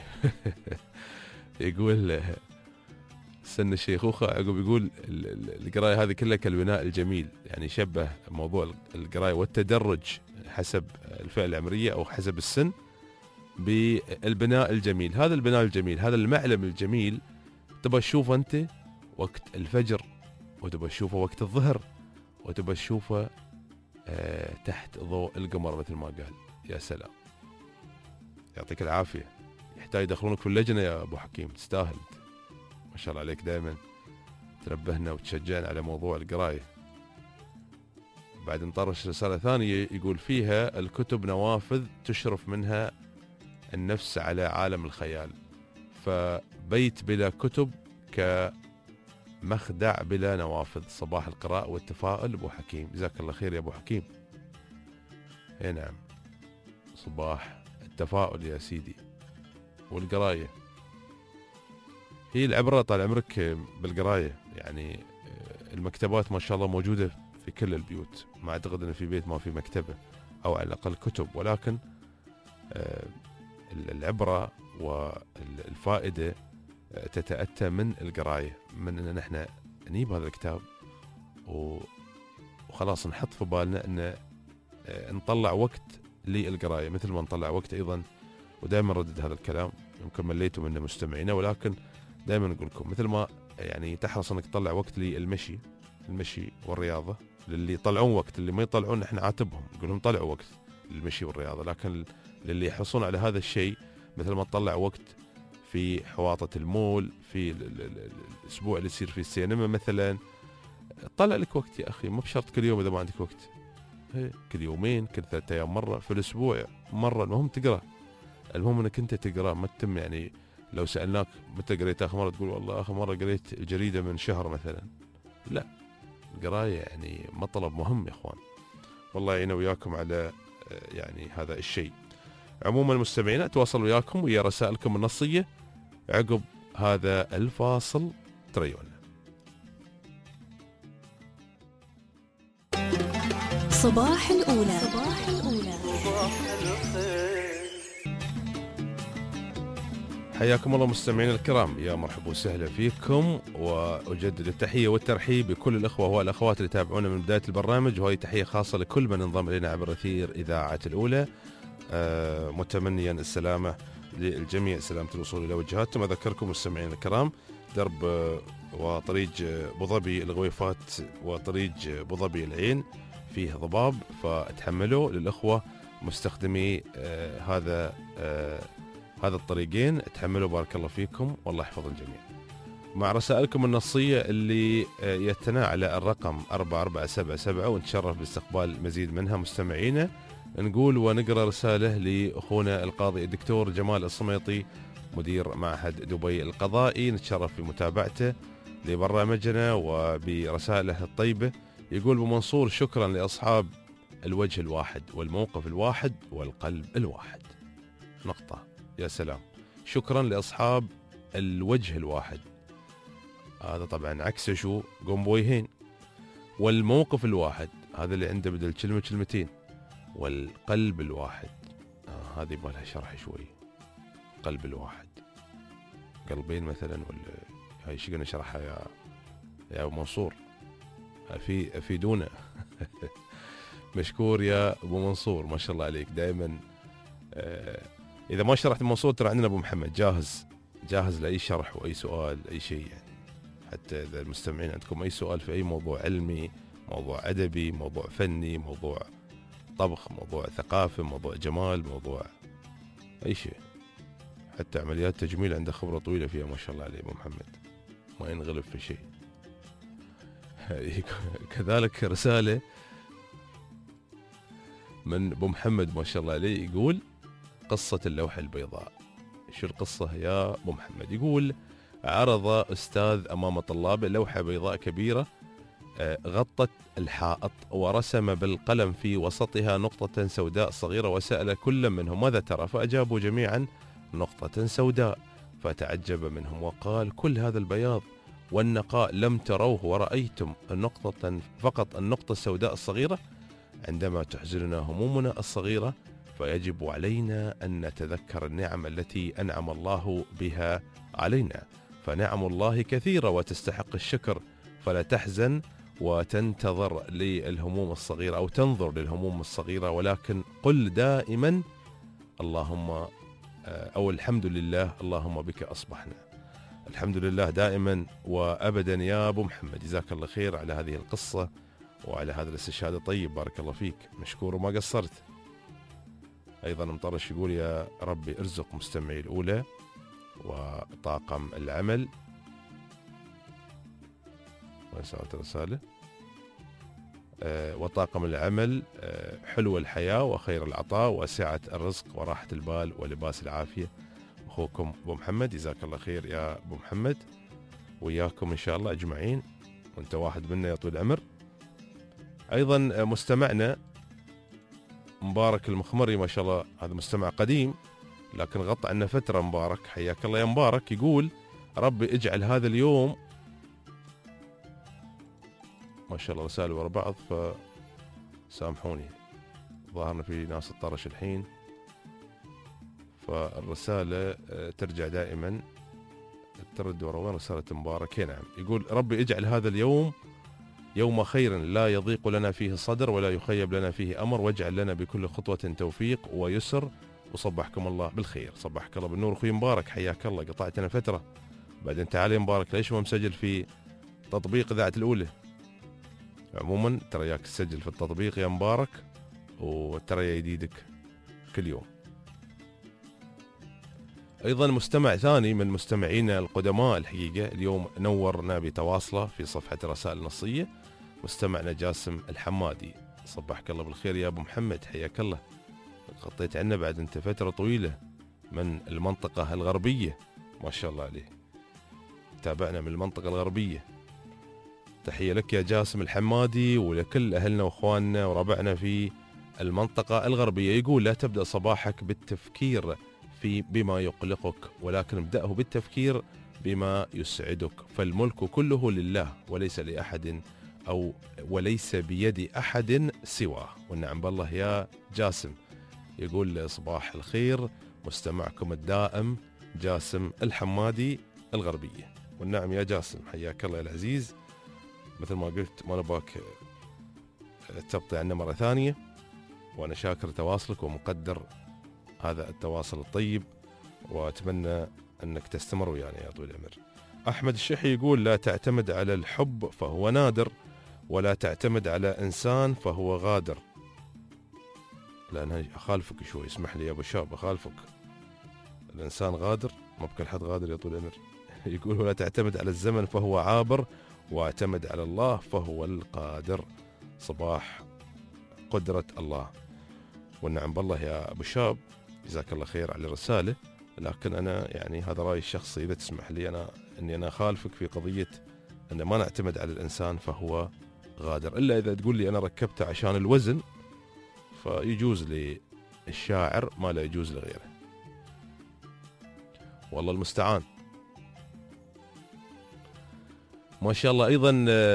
يقول سن الشيخوخة، عقب يقول القراية هذه كلها كالبناء الجميل، يعني شبه موضوع القراية والتدرج حسب الفئة العمرية أو حسب السن بالبناء الجميل. هذا البناء الجميل، هذا المعلم الجميل، تبى تشوفه أنت وقت الفجر، وتبى تشوفه وقت الظهر، وتبى تشوفه تحت ضوء القمر مثل ما قال. يا سلام، يعطيك العافية. يحتاج يدخلونك في اللجنة يا أبو حكيم، تستاهل، ما شاء الله عليك، دائما تنبهنا وتشجعنا على موضوع القراية. بعد نطرش رسالة ثانية يقول فيها: الكتب نوافذ تشرف منها النفس على عالم الخيال، فبيت بلا كتب كمخدع بلا نوافذ. صباح القراءة والتفاؤل أبو حكيم، جزاك الله خير يا أبو حكيم. اي نعم، صباح التفاؤل يا سيدي. والقراية هي العبرة طال عمرك بالقراية، يعني المكتبات ما شاء الله موجودة في كل البيوت، ما أعتقد أن في بيت ما في مكتبة أو على الأقل كتب، ولكن العبرة والفائدة تتأتى من القراية، من أن نحن نجيب هذا الكتاب وخلاص نحط في بالنا أن نطلع وقت للقراية، مثل ما نطلع وقت أيضا. ودائما ردد هذا الكلام، يمكن مليتوا منه مستمعينا، ولكن دائما نقول لكم مثل ما يعني تحرص أنك تطلع وقت للمشي، المشي والرياضة، للي يطلعون وقت، اللي ما يطلعون نحن عاتبهم نقول لهم طلعوا وقت للمشي والرياضة، لكن للي يحرصون على هذا الشيء مثل ما تطلع وقت في حواطة المول، في الأسبوع اللي يصير في السينما مثلا، طلع لك وقت يا أخي، مو بشرط كل يوم إذا ما عندك وقت، كل يومين، كل 3 أيام مرة، في الأسبوع مرة، المهم تقرأ، المهم أنك أنت تقرأ، ما تتم يعني لو سألناك متى قريت آخر مرة تقول والله آخر مرة قريت جريدة من شهر مثلا، لا، القراية يعني مطلب مهم يا إخوان، والله يعين وياكم على يعني هذا الشيء. عموما المستمعين أتواصل وياكم ويا رسائلكم النصية عقب هذا الفاصل تريونا. صباح الأولى. صباح الأولى. حياكم الله مستمعينا الكرام، يا مرحبا وسهلا فيكم، وأجدد التحية والترحيب بكل الأخوة والأخوات اللي تابعونا من بداية البرنامج، وهي تحية خاصة لكل من انضم إلينا عبر أثير إذاعة الأولى، متمنيا السلامة للجميع، سلامة الوصول إلى وجهاتهم. أذكركم مستمعينا الكرام درب وطريق أبو ظبي الغويفات وطريق أبو ظبي العين فيه ضباب، فتحملوا للأخوة مستخدمي هذا الطريقين، تحملوا بارك الله فيكم والله يحفظ الجميع. مع رسائلكم النصية اللي يتنا على الرقم 4477، ونتشرف باستقبال مزيد منها مستمعينا. نقول ونقرأ رسالة لأخونا القاضي الدكتور جمال الصميطي مدير معهد دبي القضائي، نتشرف بمتابعته لبرنامجنا وبرسائله الطيبة. يقول أبو منصور: شكرا لأصحاب الوجه الواحد والموقف الواحد والقلب الواحد. نقطة. يا سلام، شكرا لأصحاب الوجه الواحد، هذا طبعا عكسه شو؟ قوم بويهين. والموقف الواحد هذا اللي عنده بدل كلمة كلمتين. والقلب الواحد هذه يبغى شرح شوي. قلب الواحد قلبين مثلا، ولا هاي شو قلنا نشرحها يا أبو منصور؟ أفيدونا. مشكور يا أبو منصور، ما شاء الله عليك دائما. إذا ما شرحت منصور ترى عندنا أبو محمد جاهز لأي شرح وأي سؤال أي شيء يعني. حتى إذا المستمعين عندكم أي سؤال في أي موضوع علمي، موضوع أدبي، موضوع فني، موضوع طبخ، موضوع ثقافة، موضوع جمال، موضوع أي شيء، حتى عمليات تجميل عنده خبرة طويلة فيها ما شاء الله عليه أبو محمد، ما ينغلب في شيء. كذلك رسالة من أبو محمد ما شاء الله عليه، يقول: قصة اللوحة البيضاء. شو القصة يا أبو محمد؟ يقول: عرض أستاذ أمام طلابه لوحة بيضاء كبيرة غطت الحائط، ورسم بالقلم في وسطها نقطة سوداء صغيرة، وسأل كل منهم ماذا ترى، فأجابوا جميعا نقطة سوداء، فتعجب منهم وقال: كل هذا البياض والنقاء لم تروه ورأيتم فقط النقطة السوداء الصغيرة؟ عندما تحزننا همومنا الصغيرة فيجب علينا أن نتذكر النعم التي أنعم الله بها علينا، فنعم الله كثيرة وتستحق الشكر، فلا تحزن وتنتظر للهموم الصغيرة أو تنظر للهموم الصغيرة، ولكن قل دائما اللهم أو الحمد لله اللهم بك أصبحنا. الحمد لله دائما وأبدا يا أبو محمد، جزاك الله خير على هذه القصة وعلى هذا الاستشهاد الطيب، بارك الله فيك، مشكور وما قصرت. أيضا مطرش يقول: يا ربي ارزق مستمعي الأولى وطاقم العمل. وسألت رسالة وطاقم العمل حلو الحياة وخير العطاء وسعة الرزق وراحة البال ولباس العافية. أخوكم أبو محمد، جزاك الله خير يا أبو محمد، وياكم إن شاء الله أجمعين، وأنت واحد منا يا طويل العمر. أيضا مستمعنا مبارك المخمري ما شاء الله، هذا مستمع قديم لكن غطى عنا فترة. مبارك حياك الله يا مبارك. يقول: ربي اجعل هذا اليوم، ما شاء الله رسائل ورا بعض فسامحوني، ظاهرنا في ناس الطرش الحين، فالرسالة ترجع دائما ترد ورا وين رسالة مبارك. نعم، يقول: ربي اجعل هذا اليوم يوم خير لا يضيق لنا فيه الصدر ولا يخيب لنا فيه أمر، واجعل لنا بكل خطوة توفيق ويسر، وصبحكم الله بالخير. صبحك الله بالنور أخوي مبارك، حياك الله، قطعتنا فترة. بعدين تعال يا مبارك، ليش ما مسجل في تطبيق إذاعة الأولى؟ عموما ترى ياك تسجل في التطبيق يا مبارك، وترى جديدك كل يوم. أيضا مستمع ثاني من مستمعينا القدماء الحقيقة اليوم نورنا بتواصله في صفحة رسائل نصية، مستمعنا جاسم الحمادي. صبحك الله بالخير يا أبو محمد، حياك الله، غطيت عنا بعد أنت فترة طويلة من المنطقة الغربية ما شاء الله عليه، تابعنا من المنطقة الغربية. تحية لك يا جاسم الحمادي ولكل أهلنا وأخواننا وربعنا في المنطقة الغربية. يقول: لا تبدأ صباحك بالتفكير بما يقلقك، ولكن ابدأه بالتفكير بما يسعدك، فالملك كله لله وليس لأحد أو وليس بيد أحد سواه. والنعم بالله يا جاسم. يقول صباح الخير مستمعكم الدائم جاسم الحمادي الغربية. والنعم يا جاسم، حياك الله يا العزيز. مثل ما قلت ما نباك تبطي عنا مرة ثانية، وأنا شاكر تواصلك ومقدر هذا التواصل الطيب، وأتمنى أنك تستمر ويانا يا طويل العمر. أحمد الشحي يقول لا تعتمد على الحب فهو نادر، ولا تعتمد على إنسان فهو غادر. لأن أخالفك شوي، اسمح لي يا أبو شاب أخالفك. الإنسان غادر، ما بكل حد غادر يا طويل العمر. يقول ولا تعتمد على الزمن فهو عابر، واعتمد على الله فهو القادر. صباح قدرة الله. والنعم بالله يا أبو شاب، جزاك الله خير على الرسالة. لكن أنا يعني هذا رأيي الشخصي، إذا تسمح لي أني أنا خالفك في قضية أن ما نعتمد على الإنسان فهو غادر، إلا إذا تقول لي أنا ركبته عشان الوزن، فيجوز للشاعر ما لا يجوز لغيره. والله المستعان. ما شاء الله. أيضا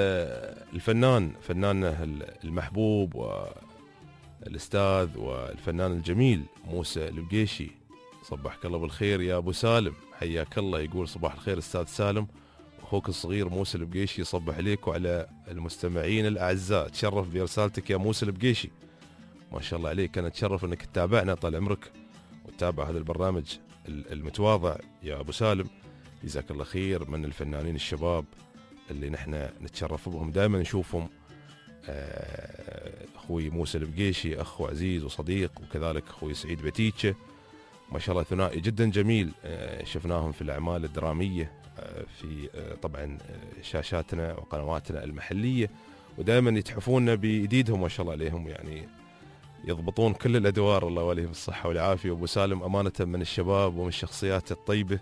فناننا المحبوب والأستاذ والفنان الجميل موسى البقيشي، صبحك الله بالخير يا أبو سالم، حياك الله. يقول صباح الخير أستاذ سالم، أخوك الصغير موسى البقيشي يصبح عليك وعلى المستمعين الأعزاء. تشرف برسالتك يا موسى البقيشي، ما شاء الله عليك. أنا أتشرف أنك تتابعنا طال عمرك وتتابع هذا البرنامج المتواضع يا أبو سالم. جزاك الله خير. من الفنانين الشباب اللي نحن نتشرف بهم دائما نشوفهم أخوي موسى البقيشي، أخو عزيز وصديق، وكذلك أخوي سعيد بتيتشة، ما شاء الله ثنائي جدا جميل. شفناهم في الأعمال الدرامية في طبعا شاشاتنا وقنواتنا المحلية، ودائما يتحفوننا بإيديدهم ما شاء الله عليهم، يعني يضبطون كل الأدوار، الله يوليهم الصحة والعافية. وأبو سالم أمانة من الشباب ومن الشخصيات الطيبة،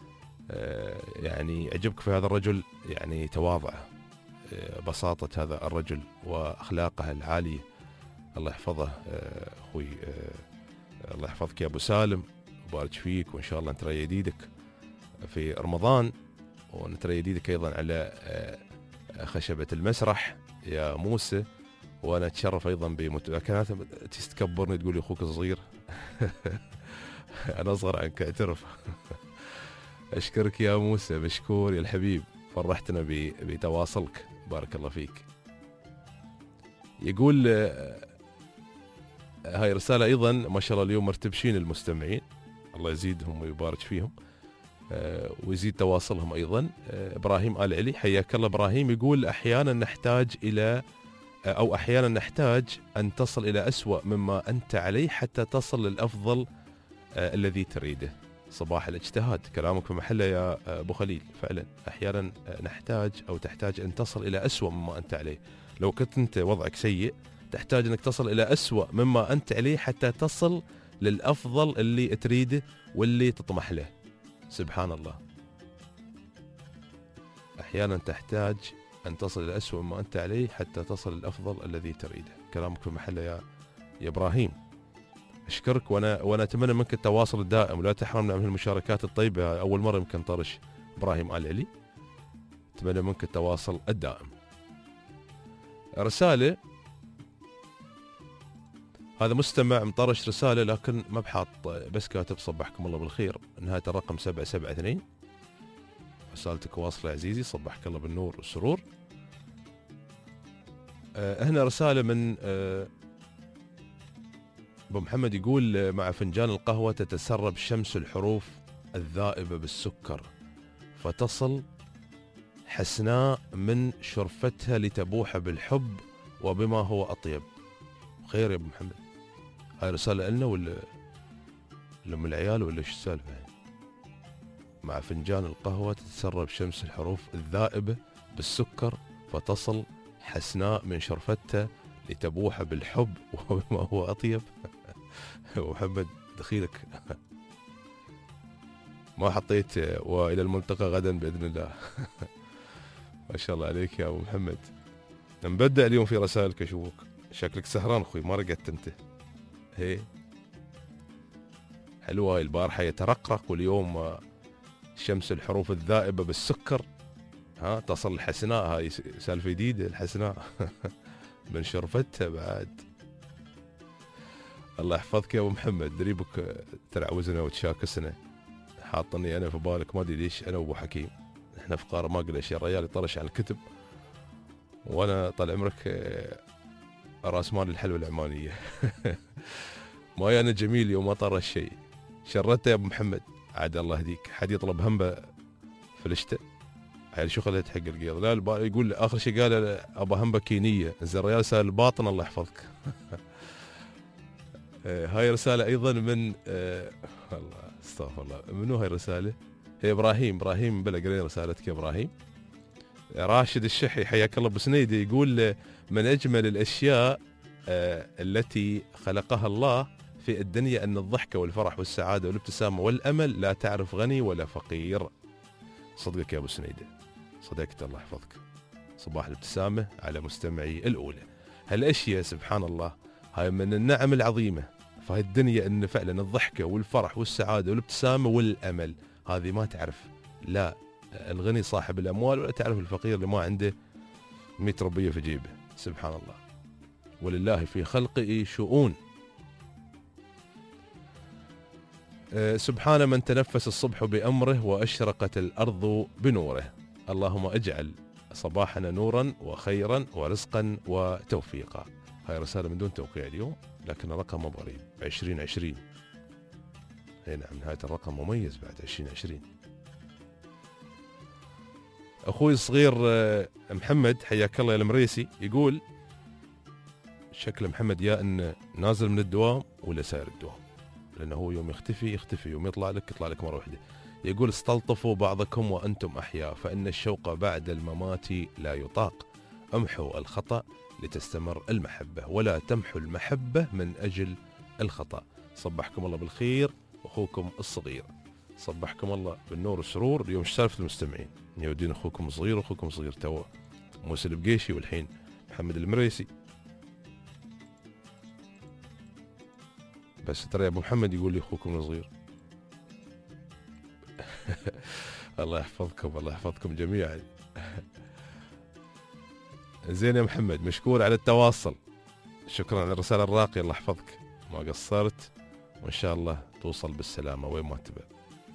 يعني أعجبك في هذا الرجل، يعني تواضعه، بساطة هذا الرجل وأخلاقه العالية. الله يحفظه أخوي، الله يحفظك يا أبو سالم، وبارك فيك، وإن شاء الله نترى يديدك في رمضان، ونترى يديدك أيضا على خشبة المسرح يا موسى. وأنا أتشرف أيضا بمتابعتك. تستكبرني تقولي أخوك صغير أنا أصغر عنك أعترف. أشكرك يا موسى، مشكور يا الحبيب، فرحتنا بتواصلك، بارك الله فيك. يقول هاي رسالة أيضا ما شاء الله اليوم مرتبشين المستمعين، الله يزيدهم ويبارك فيهم ويزيد تواصلهم أيضا. إبراهيم آل علي، حياك الله إبراهيم. يقول أحيانا نحتاج أن تصل إلى أسوأ مما أنت عليه حتى تصل للأفضل الذي تريده. صباح الاجتهاد، كلامك في محله يا أبو خليل. فعلا أحيانا تحتاج أن تصل إلى أسوأ مما أنت عليه. لو كنت أنت وضعك سيء تحتاج أنك تصل إلى أسوأ مما أنت عليه حتى تصل للأفضل اللي تريده واللي تطمح له. سبحان الله. أحيانا تحتاج أن تصل إلى أسوأ مما أنت عليه حتى تصل للأفضل الذي تريده. كلامك في محله يا إبراهيم. أشكرك، وأنا أتمنى منك التواصل الدائم، ولا تحرمنا من المشاركات الطيبة. أول مرة يمكن طرش إبراهيم آل علي، أتمنى منك التواصل الدائم. رسالة، هذا مستمع مطرش رسالة لكن ما بحاط، بس كاتب صبحكم الله بالخير، نهاية الرقم 772. رسالتك واصلة عزيزي، صبحك الله بالنور والسرور. هنا رسالة من أبو محمد، يقول مع فنجان القهوة تتسرب شمس الحروف الذائبة بالسكر، فتصل حسناء من شرفتها لتبوح بالحب وبما هو أطيب. خير يا أبو محمد، هاي رسالة لنا ولا من العيال ولا شو السالفة؟ مع فنجان القهوة تتسرب شمس الحروف الذائبة بالسكر، فتصل حسناء من شرفتها لتبوح بالحب وبما هو أطيب. محمد دخيلك ما حطيت وإلى الملتقى غدا بإذن الله. ما شاء الله عليك يا أبو محمد، نبدأ اليوم في رسائلك. أشوفك شكلك سهران أخوي، ما رقدت أنت. هي حلوة. البارحة يترقرق، واليوم شمس الحروف الذائبة بالسكر. تصل الحسناء، هاي سالفة جديدة الحسناء من شرفتها بعد. الله يحفظك يا ابو محمد، دريبك تلعوزنا وتشاكسنا، حاطني انا في بالك، ما ادري ليش انا وابو حكيم احنا فقار ما قل شيء. الرجال يطرش عن الكتب، وانا طال عمرك راس مال الحلوه العمانيه. ما انا جميل يوم ما طرش شيء، شرته يا ابو محمد عاد الله يهديك. حد يطلب همبه في الشتاء، يعني شو خليت حق القيض؟ لا يقول اخر شيء قال ابو همبه كينيه. زين الرجال سال الباطن، الله يحفظك. هاي رسالة أيضا من الله استغفر الله، منو هاي الرسالة؟ هي إبراهيم بلا قرينا رسالتك يا إبراهيم. راشد الشحي حياك الله بسنيدي، يقول من أجمل الأشياء التي خلقها الله في الدنيا أن الضحكة والفرح والسعادة والابتسامة والأمل لا تعرف غني ولا فقير. صدقك يا أبو سنيدة، صدقت، الله يحفظك. صباح الابتسامة على مستمعي الأولى. هالأشياء سبحان الله هاي من النعم العظيمة فهي الدنيا، أن فعلا الضحكة والفرح والسعادة والابتسامة والأمل هذه ما تعرف لا الغني صاحب الأموال، ولا تعرف الفقير اللي ما عنده 100 ربية في جيبه. سبحان الله، ولله في خلقه شؤون. سبحان من تنفس الصبح بأمره وأشرقت الأرض بنوره. اللهم اجعل صباحنا نورا وخيرا ورزقا وتوفيقا. هاي رسالة من دون توقيع اليوم، لكن الرقم مو غريب 2020. اي نعم، نهاية الرقم مميز بعد 2020. اخوي الصغير محمد حياك الله يا المريسي، يقول شكل محمد يا ان نازل من الدوام ولا ساير الدوام، لانه هو يوم يختفي، يوم يطلع لك مرة واحدة. يقول استلطفوا بعضكم وانتم احياء، فان الشوق بعد الممات لا يطاق. امحوا الخطأ لتستمر المحبة، ولا تمحوا المحبة من أجل الخطأ. صبحكم الله بالخير أخوكم الصغير، صبحكم الله بالنور والسرور. اليوم ايش سالفة المستمعين؟ يودين أخوكم صغير تو موسى البقيشي، والحين محمد المريسي. بس ترى يا أبو محمد يقول لي أخوكم الصغير. الله يحفظكم جميعا. زين يا محمد، مشكور على التواصل، شكرا على الرسالة الراقية، الله يحفظك، ما قصرت، وإن شاء الله توصل بالسلامة وين ما تبى.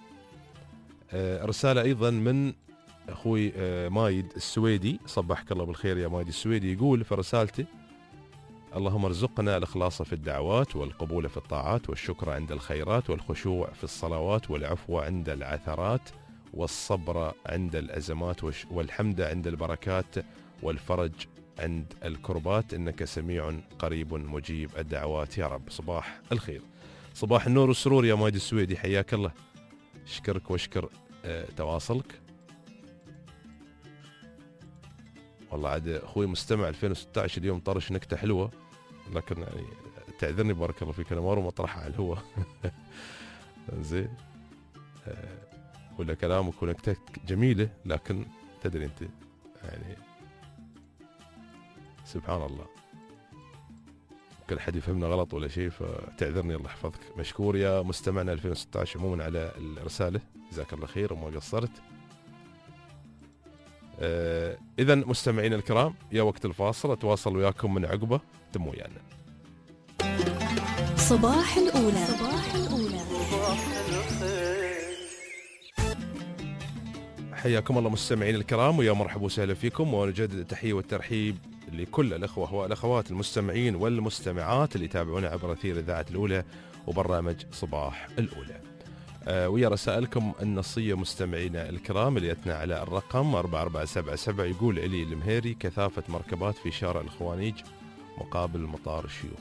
رسالة أيضا من أخوي مايد السويدي، صبحك الله بالخير يا مايد السويدي. يقول في رسالته: اللهم ارزقنا الإخلاص في الدعوات، والقبول في الطاعات، والشكر عند الخيرات، والخشوع في الصلوات، والعفو عند العثرات، والصبر عند الأزمات، والحمد عند البركات، والفرج عند الكربات، إنك سميع قريب مجيب الدعوات يا رب. صباح الخير، صباح النور والسرور يا ماجد السويدي، حياك الله، اشكرك واشكر تواصلك. والله عاد اخوي مستمع 2016 اليوم طرش نكته حلوه، لكن يعني تعذرني بارك الله فيك، انا ما اروح اطرحها على الهواء. زين، ولا كلامك ونكتك جميله، لكن تدري انت يعني سبحان الله كل حد يفهمنا غلط ولا شيء، فتعذرني الله يحفظك. مشكور يا مستمعنا 2016 عموما على الرساله، جزاك الله خير وما قصرت. إذا مستمعين الكرام، يا وقت الفاصل، أتواصل وياكم من عقبه، تم ويانا. صباح الأولى. صباح الأولى. حياكم الله مستمعين الكرام، ويا مرحبا وسهلا فيكم، ونجدد التحية والترحيب لكل الأخوة والأخوات المستمعين والمستمعات اللي يتابعونا عبر أثير إذاعة الأولى وبرنامج صباح الأولى. ويا رسائلكم النصية مستمعينا الكرام اللي يتنا على الرقم 4477. يقول علي المهيري: كثافة مركبات في شارع الخوانيج مقابل مطار الشيوخ.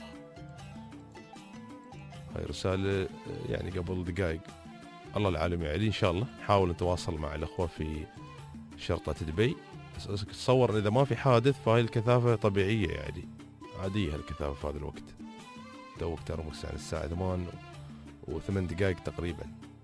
هاي رسالة يعني قبل دقائق. الله العالم يا علي، إن شاء الله نحاول نتواصل مع الأخوة في شرطة دبي. بس تصور إذا ما في حادث فهاي الكثافة طبيعية يعني، عادية هالكثافة في هذا الوقت. توك ترمس يعني الساعة 8 دقائق تقريبا.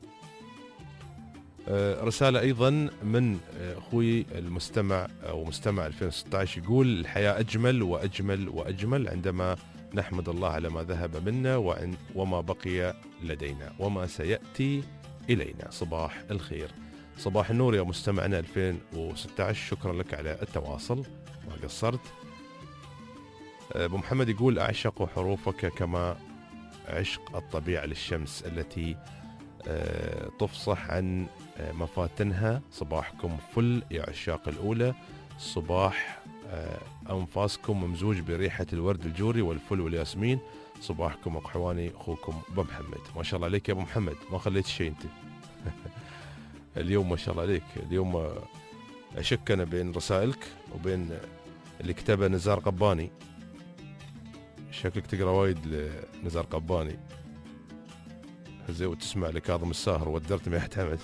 رسالة أيضا من أخوي المستمع أو مستمع 2016. يقول: الحياة أجمل وأجمل وأجمل عندما نحمد الله على ما ذهب منا وما بقي لدينا وما سيأتي إلينا. صباح الخير، صباح النور يا مستمعنا 2016. شكرا لك على التواصل، ما قصرت. أبو محمد يقول أعشق حروفك كما عشق الطبيعة للشمس التي تفصح عن مفاتنها. صباحكم فل يا عشاق الأولى، صباح أنفاسكم ممزوج بريحة الورد الجوري والفل والياسمين. صباحكم أقحواني، أخوكم أبو محمد. ما شاء الله عليك يا أبو محمد، ما خليت شيء أنت اليوم ما شاء الله عليك. اليوم أشك أنا بين رسائلك وبين اللي كتبه نزار قباني. شكلك تقرأ وايد لنزار قباني زي وتسمع لكاظم الساهر ودرت ما يحتمد.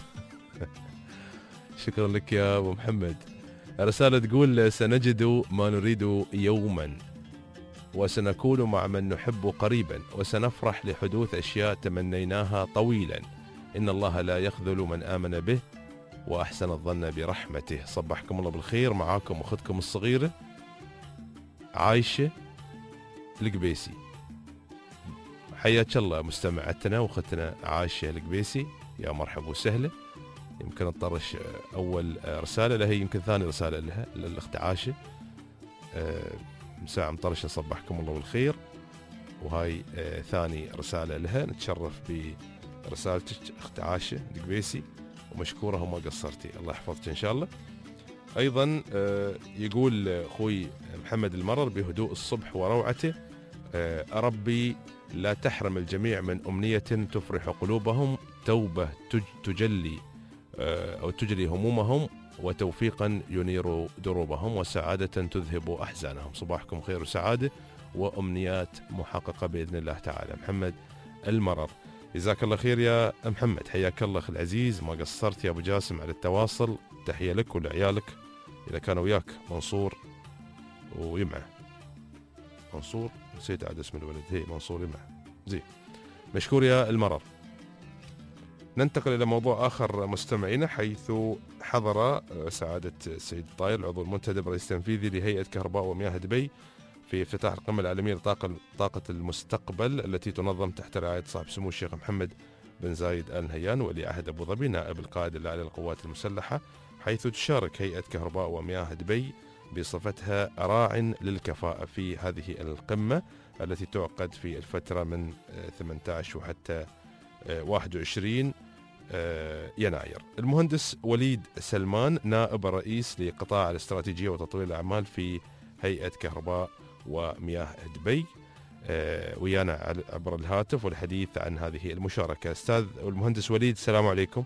شكرا لك يا أبو محمد. رسالة تقول سنجد ما نريد يوما وسنكون مع من نحب قريبا وسنفرح لحدوث أشياء تمنيناها طويلا. إن الله لا يخذل من آمن به وأحسن الظن برحمته. صبحكم الله بالخير، معاكم أختكم الصغيرة عايشة القبيسي. حياك الله مستمعتنا واختنا عايشة القبيسي، يا مرحبا وسهلا. يمكن نطرش أول رسالة لها، يمكن ثاني رسالة لها للأخت عايشة. مساء مطرشة، صبحكم الله بالخير. وهاي ثاني رسالة لها. نتشرف برسالتك أخت عايشة القبيسي ومشكورة وما قصرتي، الله يحفظك إن شاء الله. أيضا يقول أخوي محمد المرر بهدوء الصبح وروعته: ربي لا تحرم الجميع من أمنية تفرح قلوبهم، توبة تجلي أو تجلي همومهم، وتوفيقا ينير دروبهم، وسعادة تذهب أحزانهم. صباحكم خير وسعادة وأمنيات محققة بإذن الله تعالى. محمد المرر، جزاك الله خير يا محمد، حياك الله أخي العزيز، ما قصرت يا أبو جاسم على التواصل. تحية لك ولعيالك إذا كانوا وياك، منصور ويمعة. منصور نسيت عاد اسم الولد، هي منصور يمعة. زين، مشكور يا المرر. ننتقل إلى موضوع آخر مستمعينا، حيث حضر سعادة السيد طاير العضو المنتدب رئيس التنفيذي لهيئة كهرباء ومياه دبي في افتتاح القمة العالمية لطاقة المستقبل التي تنظم تحت رعاية صاحب سمو الشيخ محمد بن زايد آل نهيان ولي عهد أبو ظبي نائب القائد الأعلى للقوات المسلحة، حيث تشارك هيئة كهرباء ومياه دبي بصفتها راع للكفاءة في هذه القمة التي تعقد في الفترة من 18 وحتى 21 يناير. المهندس وليد سلمان نائب الرئيس لقطاع الاستراتيجية وتطوير الأعمال في هيئة كهرباء ومياه دبي ويانا عبر الهاتف والحديث عن هذه المشاركة. أستاذ المهندس وليد، السلام عليكم.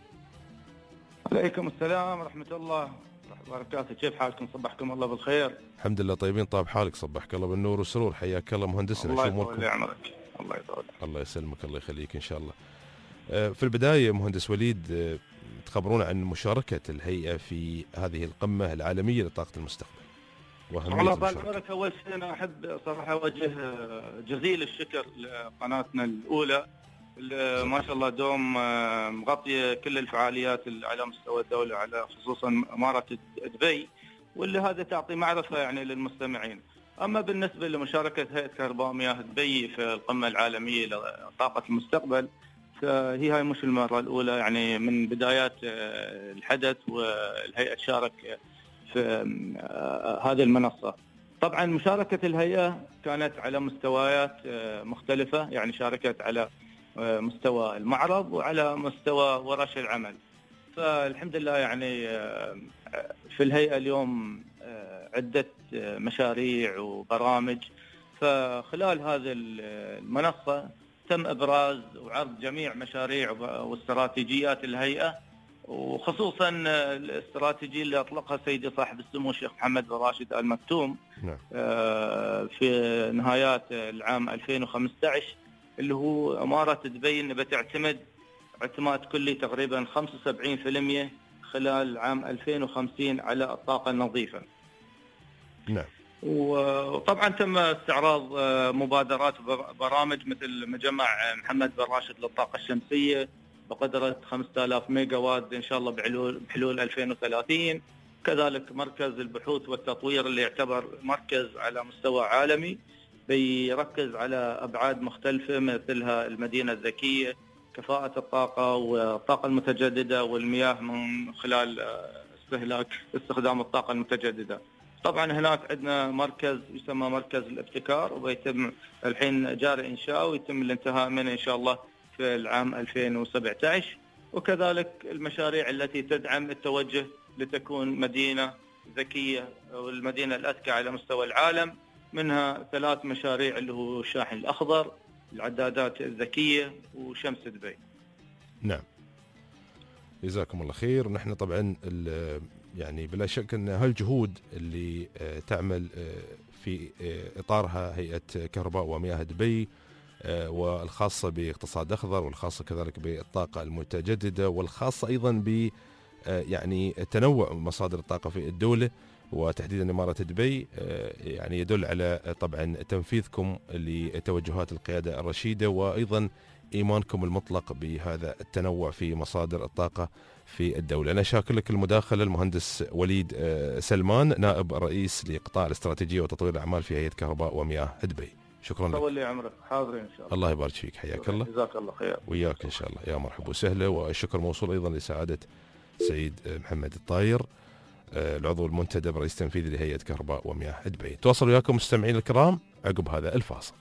عليكم السلام ورحمة الله وبركاته، كيف حالكم؟ صبحكم الله بالخير. الحمد لله طيبين، طاب حالك، صبحك الله بالنور والسرور، حياك الله مهندسنا. الله يطول عمرك. الله يطول. الله يسلمك، الله يخليك إن شاء الله. في البداية مهندس وليد، تخبرونا عن مشاركة الهيئة في هذه القمة العالمية لطاقة المستقبل وأهمية المشاركة. أول شيء أنا أحب صراحة أوجه جزيل الشكر لقناتنا الأولى اللي ما شاء الله دوم مغطية كل الفعاليات على مستوى الدولة، على خصوصا إمارة دبي، واللي هذا تعطي معرفة يعني للمستمعين. أما بالنسبة لمشاركة هيئة كهرباء ومياه دبي في القمة العالمية لطاقة المستقبل، فهي هاي مش المرة الأولى، يعني من بدايات الحدث والهيئة تشارك في هذه المنصة. طبعا مشاركة الهيئة كانت على مستويات مختلفة، يعني شاركت على مستوى المعرض وعلى مستوى ورش العمل. فالحمد لله يعني في الهيئة اليوم عدة مشاريع وبرامج، فخلال هذه المنصة تم إبراز وعرض جميع مشاريع واستراتيجيات الهيئة، وخصوصا الاستراتيجية اللي أطلقها سيدي صاحب السمو الشيخ محمد بن راشد آل مكتوم في نهايات العام 2015، اللي هو إمارة دبي إنها بتعتمد اعتماد كلي تقريبا 75% خلال عام 2050 على الطاقة النظيفة. نعم. وطبعا تم استعراض مبادرات وبرامج مثل مجمع محمد بن راشد للطاقة الشمسية بقدرة 5000 ميجا وات إن شاء الله بحلول 2030. كذلك مركز البحوث والتطوير اللي يعتبر مركز على مستوى عالمي بيركز على أبعاد مختلفة مثلها المدينة الذكية، كفاءة الطاقة والطاقة المتجددة والمياه من خلال استخدام الطاقة المتجددة. طبعا هناك عندنا مركز يسمى مركز الابتكار، ويتم الحين جاري إنشاء ويتم الانتهاء منه إن شاء الله في العام 2017. وكذلك المشاريع التي تدعم التوجه لتكون مدينة ذكية والمدينة الأذكى على مستوى العالم، منها 3 مشاريع اللي هو الشاحن الأخضر، العدادات الذكية، وشمس دبي. نعم، جزاكم الله خير. ونحن طبعا يعني بلا شك أن هالجهود اللي تعمل في إطارها هيئة كهرباء ومياه دبي، والخاصة باقتصاد أخضر، والخاصة كذلك بالطاقة المتجددة، والخاصة أيضا ب يعني تنوع مصادر الطاقة في الدولة وتحديدا إمارة دبي، يعني يدل على طبعا تنفيذكم لتوجهات القيادة الرشيدة، وأيضا إيمانكم المطلق بهذا التنوع في مصادر الطاقة في الدولة. أنا شاكر لك المداخلة المهندس وليد سلمان، نائب رئيس لقطاع الاستراتيجية وتطوير الأعمال في هيئة كهرباء ومياه دبي. شكرا لك. طول لي عمرك، حاضرين إن شاء الله. الله يبارك فيك، حياك الله. جزاك الله خير. وياك إن شاء الله، يا مرحبا وسهلا. والشكر موصول أيضا لسعادة سيد محمد الطاير، العضو المنتدب رئيس تنفيذي لهيئة كهرباء ومياه دبي. تواصل وياكم مستمعين الكرام عقب هذا الفاصل.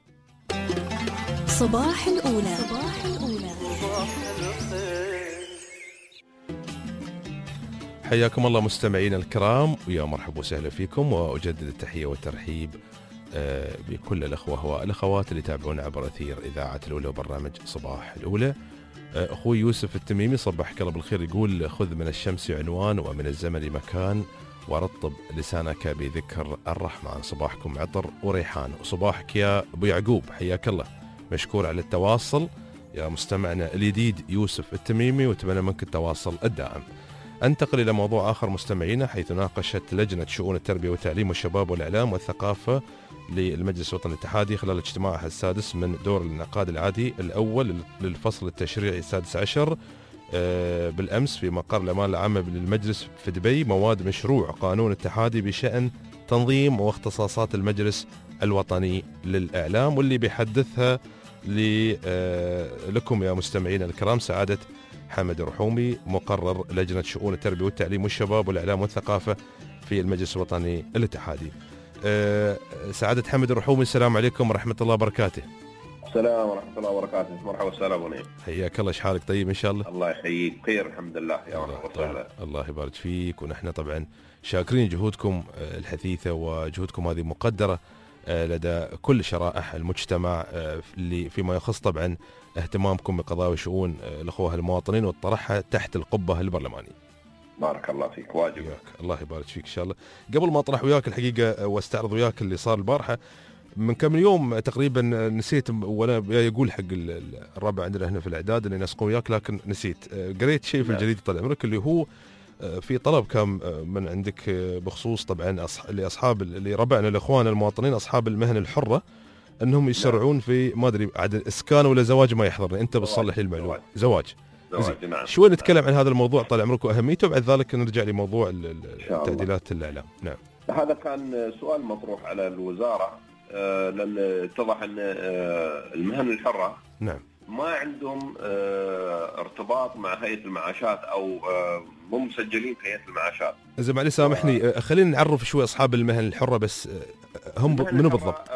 صباح الأولى. صباح الأولى. حياكم الله مستمعين الكرام، ويا مرحبا وسهلا فيكم، وأجدد التحية والترحيب بكل الأخوة والأخوات اللي يتابعون عبر أثير إذاعة الأولى وبرنامج صباح الأولى. أخوي يوسف التميمي صبحك الله بالخير، يقول: خذ من الشمس عنوان ومن الزمن مكان ورطب لسانك بذكر الرحمن. صباحكم عطر وريحان. وصباحك يا أبو يعقوب، حياك الله، مشكور على التواصل يا مستمعنا الجديد يوسف التميمي، واتمنى منك التواصل الدائم. انتقل إلى موضوع آخر مستمعينا، حيث ناقشت لجنة شؤون التربية والتعليم والشباب والإعلام والثقافة للمجلس الوطني الاتحادي خلال اجتماعها السادس من دور الانعقاد العادي الأول للفصل التشريعي السادس عشر بالأمس في مقر الأمانة العامة للمجلس في دبي، مواد مشروع قانون اتحادي بشأن تنظيم واختصاصات المجلس الوطني للإعلام، واللي بيحدثها لكم يا مستمعين الكرام سعادة حمد الرحومي، مقرر لجنة شؤون التربية والتعليم والشباب والإعلام والثقافة في المجلس الوطني الاتحادي. سعادة حمد الرحومي، السلام عليكم ورحمة الله وبركاته. السلام ورحمة الله وبركاته. مرحبا وسهلا أبو نعيم. حياك الله، شحالك طيب إن شاء الله؟ الله يحييك بخير الحمد لله يا مرحبا وسهلا. الله يبارك فيك. ونحن طبعا شاكرين جهودكم الحثيثة، وجهودكم هذه مقدرة لدى كل شرائح المجتمع اللي فيما يخص طبعا اهتمامكم بقضايا وشؤون الأخوة المواطنين وطرحها تحت القبة البرلمانية. بارك الله فيك، واجب. وياك. الله يبارك فيك إن شاء الله. قبل ما أطرح وياك الحقيقة واستعرض وياك اللي صار البارحة من كم يوم تقريبا، نسيت وانا يقول حق الربع عندنا هنا في الإعداد اني نسقوا وياك، لكن نسيت. قريت شيء في الجريدة طال عمرك اللي هو في طلب كان من عندك بخصوص طبعا لاصحاب اللي ربعنا الاخوان المواطنين اصحاب المهن الحرة انهم يسرعون في ما ادري عاد اسكان ولا زواج، ما يحضرني انت بتصلح لي المعلومه. زواج. نعم. شوي نتكلم عن هذا الموضوع طال عمرك واهميته، وبعد ذلك نرجع لموضوع التعديلات الاعلام. نعم. هذا كان سؤال مطروح على الوزارة، لأن اتضح أن المهن الحرة نعم ما عندهم ارتباط مع هيئة المعاشات أو مو مسجلين في هيئة المعاشات. إذا معلش سامحني، خلينا نعرف شوي أصحاب المهن الحرة بس، هم منو بالضبط؟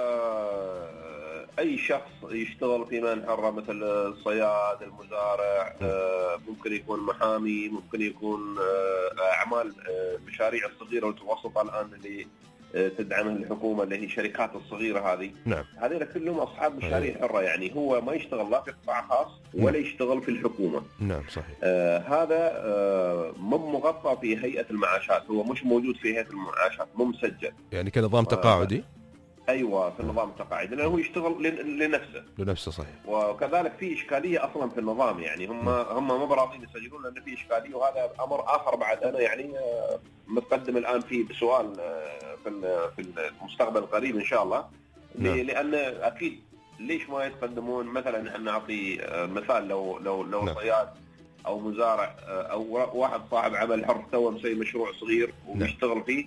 أي شخص يشتغل في مهن حرة مثل الصياد، المزارع، ممكن يكون محامي، ممكن يكون أعمال المشاريع الصغيرة والمتوسطة الآن اللي تدعمها الحكومة اللي هي الشركات الصغيرة هذه. نعم. هذول كلهم أصحاب مشاريع حرة، يعني هو ما يشتغل لا في قطاع خاص ولا يشتغل في الحكومة. نعم صحيح. هذا مو مغطى في هيئة المعاشات، هو مش موجود في هيئة المعاشات، مو مسجل. يعني كنظام تقاعدي؟ ايوه في النظام التقاعدي، لانه هو يشتغل لنفسه. صحيح. وكذلك في اشكاليه اصلا في النظام، يعني هم ما براضين يسجلون لان في اشكاليه، وهذا امر اخر بعد انا يعني متقدم الان فيه بسؤال في المستقبل القريب ان شاء الله. لان اكيد ليش ما يتقدمون؟ مثلا احنا نعطي مثال، لو صياد او مزارع او واحد صاحب عمل حر تو مسوي مشروع صغير ويشتغل فيه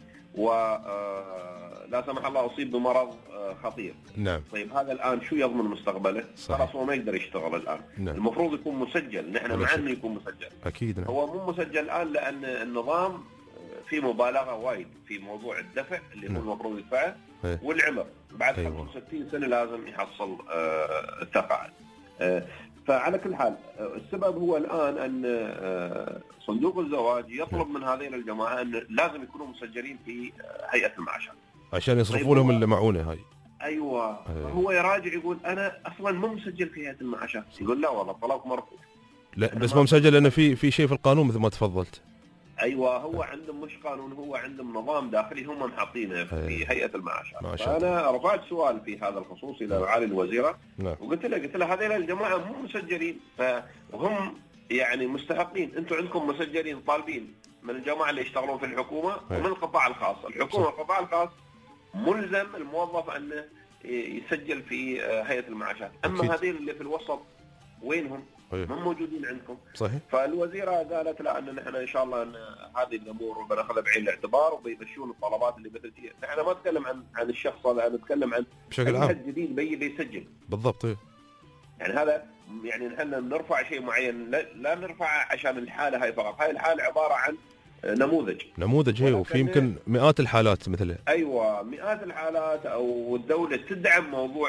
لا سمح الله اصيب بمرض خطير. نعم. طيب هذا الان شو يضمن مستقبله؟ خلاص هو ما يقدر يشتغل الان. نعم. المفروض يكون مسجل، نحن مع انه يكون مسجل. اكيد. نعم. هو مو مسجل الان لان النظام في مبالغه وايد في موضوع الدفع اللي هو المفروض يدفعه والعمر بعد 65 سنه لازم يحصل التقاعد. فعلى كل حال السبب هو الان ان صندوق الزواج يطلب من هذين الجماعه ان لازم يكونوا مسجلين في هيئه المعاشات عشان يصرفوا لهم المعونه هاي. ايوه. هو يراجع يقول انا اصلا مو مسجل في هيئه المعاشات، يقول لا والله طلب مرفوض. لا بس ما مسجل لانه في شيء في القانون مثل ما تفضلت. ايوه هو عندهم مش قانون، هو عندهم نظام داخلي هم محاطينه في هيئه المعاشات. فانا رفعت سؤال في هذا الخصوص الى معالي الوزيره. وقلت له هذول الجماعه مو مسجلين فهم يعني مستحقين، انتم عندكم مسجلين طالبين من الجماعه اللي يشتغلون في الحكومه ومن القطاع الخاص. الحكومه والقطاع الخاص ملزم الموظف انه يسجل في هيئه المعاشات، اما هذول اللي في الوسط وينهم؟ ما موجودين عندكم. صحيح. فالوزيره قالت لا ان نحن ان شاء الله ان هذه الامور بناخذها بعين الاعتبار وبيمشون الطلبات اللي مثل كذا. نحن ما نتكلم عن الشخص هذا، نتكلم عن بشكل عام جديد بيسجل. بالضبط. يعني هذا يعني نحن نرفع شيء معين، لا نرفعه عشان الحاله هاي فقط. هاي الحاله عباره عن نموذج هي، وفي يمكن مئات الحالات مثلها. ايوه مئات الحالات. او الدوله تدعم موضوع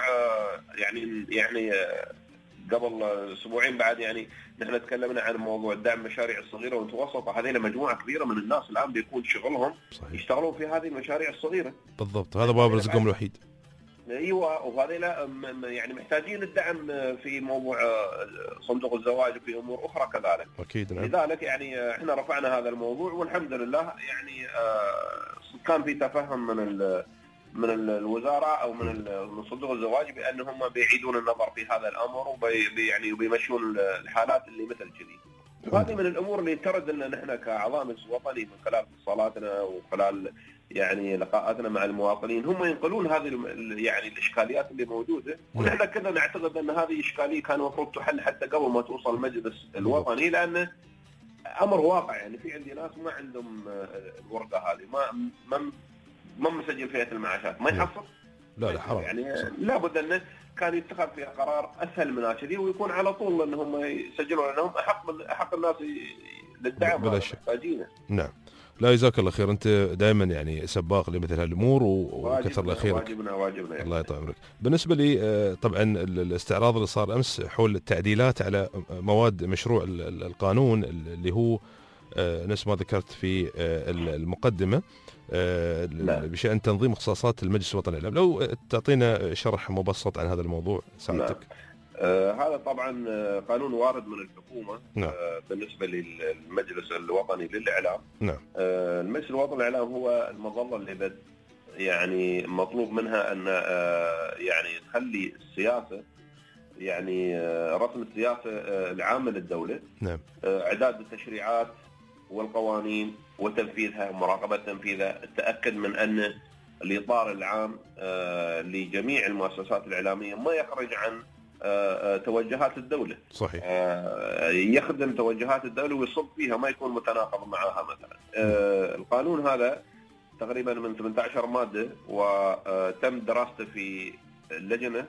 يعني قبل اسبوعين بعد يعني نحن تكلمنا عن موضوع دعم المشاريع الصغيره والمتوسطه. هذه مجموعه كبيره من الناس الان بيكون شغلهم صحيح يشتغلون في هذه المشاريع الصغيره. بالضبط، هذا باب رزقهم الوحيد. ايوه. وهذه يعني محتاجين الدعم في موضوع صندوق الزواج وفي امور اخرى كذلك. اكيد. نعم. لذلك يعني احنا رفعنا هذا الموضوع والحمد لله يعني كان في تفهم من الوزاره او من صندوق الزواج بان هم بيعيدون النظر في هذا الامر وبيمشون الحالات اللي مثل كذي. وهذه من الامور اللي ترد لنا نحن كاعضاء مجلس وطني من خلال اتصالاتنا وخلال يعني لقاءاتنا مع المواطنين، هم ينقلون هذه يعني الاشكاليات اللي موجوده. ونحن كنا نعتقد ان هذه اشكاليه كان المفروض تحل حتى قبل ما توصل المجلس الوطني، لانه امر واقع. يعني في عندي ناس ما عندهم الورقه هذه، ما مسجل في هيئه المعاشات، ما يحصل. لا حرام. يعني لابد انه كان يتخذ فيها قرار اسهل من كذي ويكون على طول انهم يسجلون، لانهم احق الناس للدعم بلا شك. محتاجينه. نعم. لا جزاك الله خير، انت دائما يعني سباق لمثل هالامور وكثر الله خيرك. واجبنا الله يطول عمرك. بالنسبه لي طبعا الاستعراض اللي صار امس حول التعديلات على مواد مشروع القانون اللي هو نفس ما ذكرت في المقدمه بشأن تنظيم اختصاصات المجلس الوطني للإعلام، لو تعطينا شرح مبسط عن هذا الموضوع سعادتك. هذا طبعا قانون وارد من الحكومة. نعم. بالنسبة للمجلس الوطني للإعلام. نعم. المجلس الوطني للإعلام هو المظلة اللي يعني مطلوب منها أن يعني تخلي السياسة يعني رسم السياسة العامة للدولة. نعم. إعداد التشريعات والقوانين وتنفيذها ومراقبة تنفيذها، التأكد من أن الإطار العام لجميع المؤسسات الإعلامية ما يخرج عن توجهات الدولة. صحيح. يخدم توجهات الدولة ويصب فيها، ما يكون متناقض معها مثلا. القانون هذا تقريبا من 18 مادة وتم دراسته في اللجنة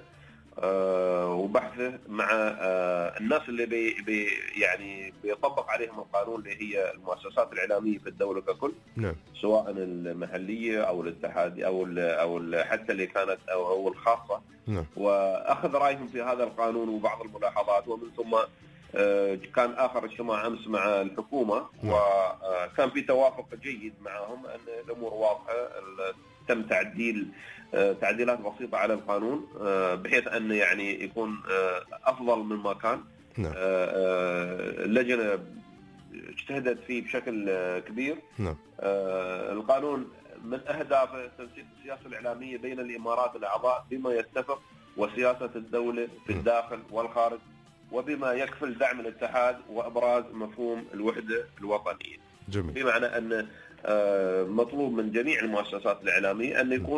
وبحثه مع الناس اللي يعني بيطبق عليهم القانون اللي هي المؤسسات الإعلامية في الدولة ككل. نعم. سواء المحلية أو الاتحادية أو حتى اللي كانت أو الخاصة. نعم. وأخذ رأيهم في هذا القانون وبعض الملاحظات، ومن ثم كان آخر اجتماع أمس مع الحكومة. نعم. وكان في توافق جيد معهم أن الأمور واضحة. تم تعديلات بسيطة على القانون بحيث أن يعني يكون أفضل مما كان. نعم. اللجنة اجتهدت فيه بشكل كبير. نعم. القانون من أهدافه تنسيق السياسة الإعلامية بين الإمارات الأعضاء بما يتفق وسياسة الدولة في الداخل والخارج، وبما يكفل دعم الاتحاد وإبراز مفهوم الوحدة الوطنية. جميل. بمعنى أن مطلوب من جميع المؤسسات الإعلامية أن يكون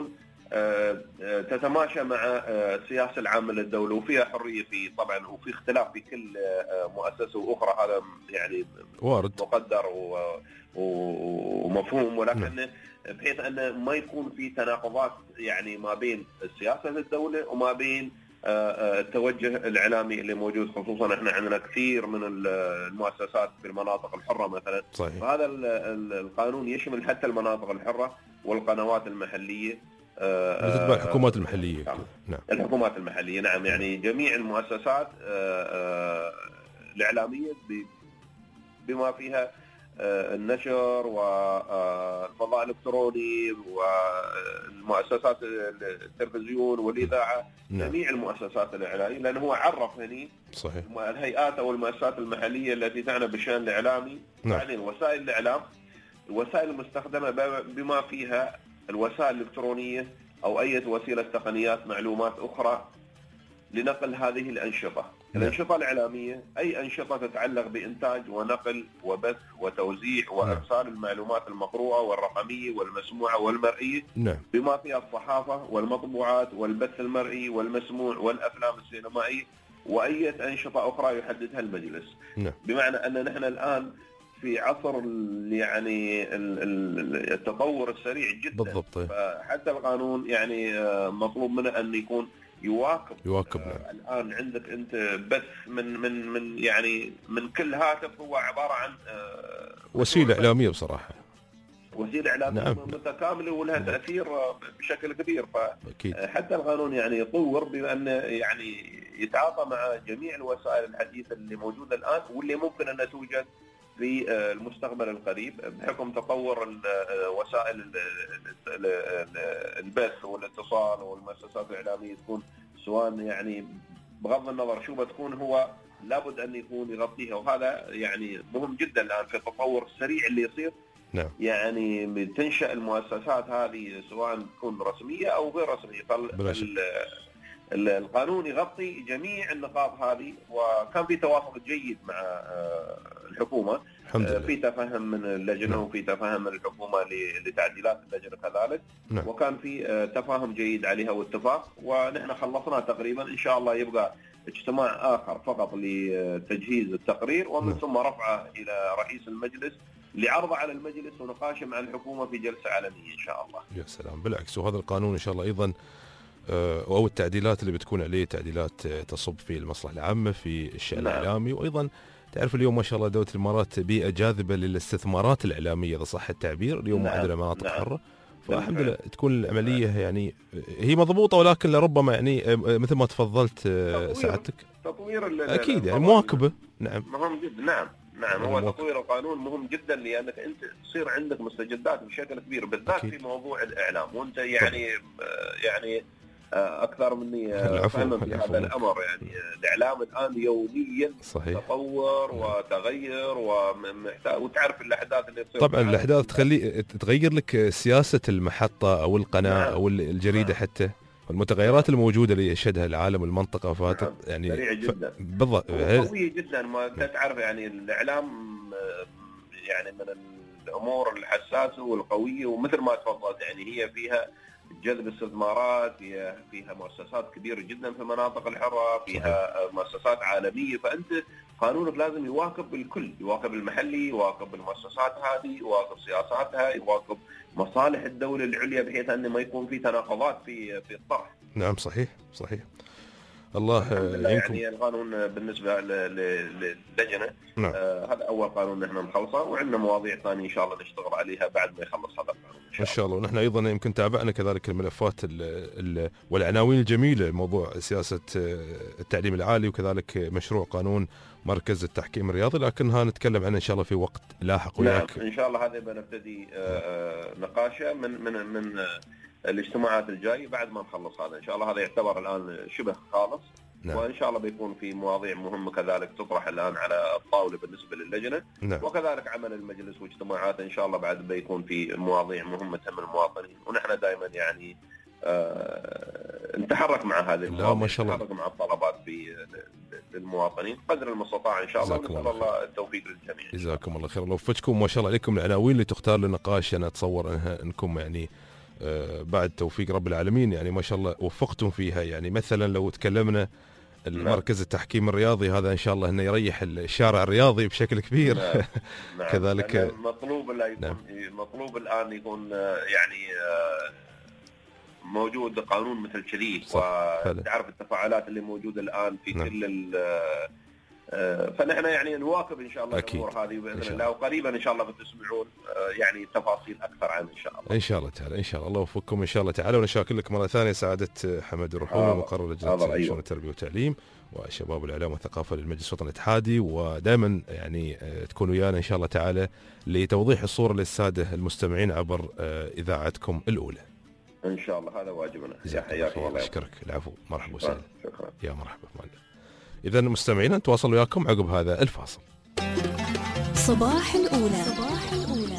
تتماشى مع السياسة العامة للدولة، وفيها حرية في طبعا، وفي اختلاف في كل مؤسسة وأخرى، هذا يعني وارد مقدر ومفهوم، ولكن بحيث أن ما يكون في تناقضات يعني ما بين السياسة للدولة وما بين التوجه الإعلامي اللي موجود. خصوصا احنا عندنا كثير من المؤسسات في المناطق الحرة مثلا. صحيح. فهذا القانون يشمل حتى المناطق الحرة والقنوات المحلية بتتبع الحكومات المحلية. نعم. الحكومات المحلية، نعم، يعني جميع المؤسسات الإعلامية بما فيها النشر والفضاء الإلكتروني والمؤسسات التلفزيون والإذاعة. نعم. جميع المؤسسات الإعلامية، لأنه هو عرف هني صحيح الهيئات أو المؤسسات المحلية التي تعنى بالشأن الإعلامي. نعم. يعني وسائل الإعلام، الوسائل المستخدمة بما فيها الوسائل الإلكترونية أو أي وسيلة تقنيات معلومات أخرى لنقل هذه الأنشطة. الأنشطة الإعلامية أي أنشطة تتعلق بإنتاج ونقل وبث وتوزيع وإرسال المعلومات المقروءة والرقمية والمسموعة والمرئية. نعم. بما فيها الصحافة والمطبوعات والبث المرئي والمسموع والأفلام السينمائية وأي أنشطة أخرى يحددها المجلس. نعم. بمعنى أن نحن الآن في عصر يعني التطور السريع جدا. بالضبط. فحتى القانون يعني مطلوب منه أن يكون يواكب. الآن عندك أنت بث من يعني من كل هاتف هو عبارة عن وسيلة إعلامية بصراحة. وسيلة إعلامية. نعم. متكاملة ولها تأثير بشكل كبير. فحتى القانون يعني يطور بأن يعني يتعاطى مع جميع الوسائل الحديثة اللي موجودة الآن واللي ممكن أن توجد في المستقبل القريب بحكم تطور وسائل البث والاتصال والمؤسسات الإعلامية تكون سواء يعني بغض النظر شو بتكون هو لابد أن يكون يغطيها، وهذا يعني مهم جدا الآن في التطور السريع اللي يصير. نعم. يعني تنشأ المؤسسات هذه سواء تكون رسمية أو غير رسمية. القانون يغطي جميع النقاط هذه، وكان في توافق جيد مع الحكومة. في تفهم من اللجنة. نعم. وفي تفهم من الحكومة لتعديلات اللجنة كذلك. نعم. وكان في تفاهم جيد عليها واتفاق، ونحن خلصنا تقريبا. إن شاء الله يبقى اجتماع آخر فقط لتجهيز التقرير ومن ثم رفعه إلى رئيس المجلس لعرضه على المجلس ونقاشه مع الحكومة في جلسة علنية إن شاء الله. يا سلام. بالعكس، وهذا القانون إن شاء الله أيضا أو التعديلات اللي بتكون عليه تعديلات تصب في المصلحة العامة في الشأن. نعم. الإعلامي. وأيضا تعرف اليوم ما شاء الله دولة الإمارات بيئة جاذبة للاستثمارات الإعلامية إذا صح التعبير. اليوم نعم. عندنا مناطق حرة. فالحمد لله تكون العملية يعني هي مضبوطة، ولكن لربما يعني مثل ما تفضلت سعادتك تطوير أكيد يعني مواكبة. نعم. مهم جدا. نعم هو تطوير القانون مهم جدا لأنك أنت تصير عندك مستجدات بشكل كبير بالذات في موضوع الإعلام، وأنت يعني أكثر مني فهم في هذا الأمر. يعني الإعلام الآن يوميا صحيح. تطور وتغير وتعرف الأحداث اللي تصير. طبعا الأحداث تغير لك سياسة المحطة أو القناة. نعم. أو الجريدة. نعم. حتى المتغيرات الموجودة اللي يشهدها العالم والمنطقة فاتت. نعم. يعني سريع جدا. بالضبط. قوي جدا. ما تعرف يعني الإعلام يعني من الأمور الحساسة والقوية، ومثل ما تفضلت يعني هي فيها جذب استثمارات، فيها مؤسسات كبيرة جدا في المناطق الحرة، فيها مؤسسات عالمية. فأنت قانونك لازم يواكب الكل، يواكب المحلي، يواكب المؤسسات هذه، يواكب سياساتها، يواكب مصالح الدولة العليا بحيث أن ما يكون في تناقضات في الطرح. نعم صحيح. الله يعينكم. يعني القانون بالنسبة للجنة. نعم. هذا أول قانون نحن نخلصه، وعندنا مواضيع ثانية إن شاء الله نشتغل عليها بعد ما يخلص هذا القانون إن شاء الله. ونحن أيضا يمكن تابعنا كذلك الملفات والعناوين الجميلة، موضوع سياسة التعليم العالي وكذلك مشروع قانون مركز التحكيم الرياضي، لكنها نتكلم عنه إن شاء الله في وقت لاحق وياك. نعم إن شاء الله. هذا بنبتدي نقاشه من الاجتماعات الجاي بعد ما نخلص هذا إن شاء الله. هذا يعتبر الآن شبه خالص. نعم. وإن شاء الله بيكون في مواضيع مهمة كذلك تطرح الآن على الطاولة بالنسبة للجنة. نعم. وكذلك عمل المجلس واجتماعات إن شاء الله بعد بيكون في مواضيع مهمة تهم المواطنين، ونحن دائما يعني نتحرك مع هذه المواضيع. ما شاء الله. نتحرك مع الطلبات للمواطنين قدر المستطاع إن شاء الله. ونسأل الله التوفيق للجميع. جزاكم الله خير. لو فتكم ما شاء الله عليكم العناوين اللي تختار للنقاش. أنا أتصور أنكم يعني بعد توفيق رب العالمين يعني ما شاء الله وفقتم فيها. يعني مثلا لو تكلمنا المركز التحكيم الرياضي هذا إن شاء الله أنه يريح الشارع الرياضي بشكل كبير. نعم. كذلك مطلوب مطلوب الآن يكون يعني موجود قانون مثل كذي، وتعرف التفاعلات اللي موجودة الآن في كل فنحن يعني نواكب ان شاء الله الامور هذه باذن الله، وقريبا ان شاء الله بتسمعون يعني تفاصيل اكثر عنه ان شاء الله. ان شاء الله تعالى، ان شاء الله يوفقكم ان شاء الله تعالى. ونشاكر لك مره ثانيه سعاده حمد الرحومي مقرر لجنه شؤون التربيه والتعليم وشباب الاعلام والثقافه للمجلس الوطني الاتحادي، ودائما يعني تكونوا ويانا ان شاء الله تعالى لتوضيح الصوره للساده المستمعين عبر اذاعتكم الاولى. ان شاء الله هذا واجبنا. حياكم الله. اشكرك. العفو. مرحبا وسهلا. شكرا. يا مرحبا. إذا مستمعينا نتواصل وياكم عقب هذا الفاصل. صباح الأولى. صباح الأولى.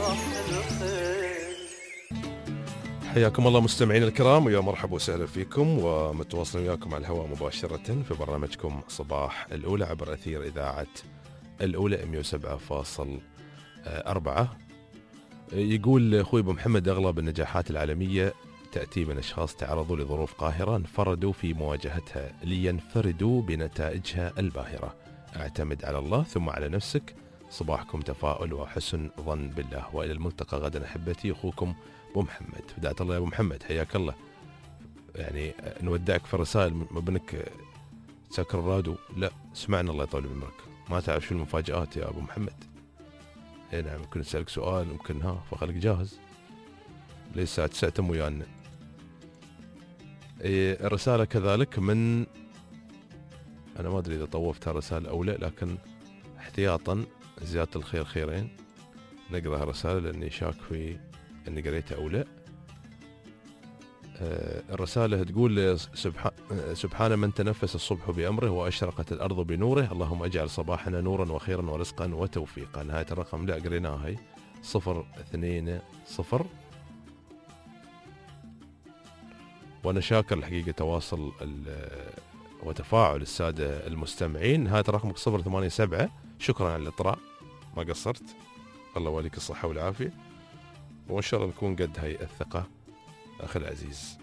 حياكم الله مستمعينا الكرام ويا مرحبا وسهلا فيكم، ومتواصلين وياكم على الهواء مباشرة في برنامجكم صباح الأولى عبر أثير إذاعة الأولى 107.4. يقول أخوي أبو محمد أغلب النجاحات العالمية تأتي من أشخاص تعرضوا لظروف قاهرة انفردوا في مواجهتها لينفردوا بنتائجها الباهرة. اعتمد على الله ثم على نفسك. صباحكم تفاؤل وحسن ظن بالله، وإلى الملتقى غدا أحبتي. أخوكم أبو محمد. فدعت الله يا أبو محمد، حياك الله. يعني نودعك في الرسائل ما بنك تسكر الراديو، لا سمعنا الله يطول بعمرك. ما تعرف شو المفاجآت يا أبو محمد. نعم ممكن نسألك سؤال ممكن فخليك جاهز لسه تسأتم ويانا. الرسالة كذلك من أنا ما أدري إذا طوفتها الرسالة أو لا، لكن احتياطا زيادة الخير خيرين نقرأ الرسالة لأني شاك في أني قريتها أو لا. الرسالة تقول سبحان من تنفس الصبح بأمره وأشرقت الأرض بنوره، اللهم اجعل صباحنا نورا وخيرا ورزقا وتوفيقا. نهاية الرقم لا قريناها هي 020. وأنا شاكر الحقيقة تواصل وتفاعل السادة المستمعين. هذا رقمك 087. شكرا على الإطراء ما قصرت، الله يوليك الصحة والعافية، وإن شاء الله نكون قد هاي الثقة أخي العزيز.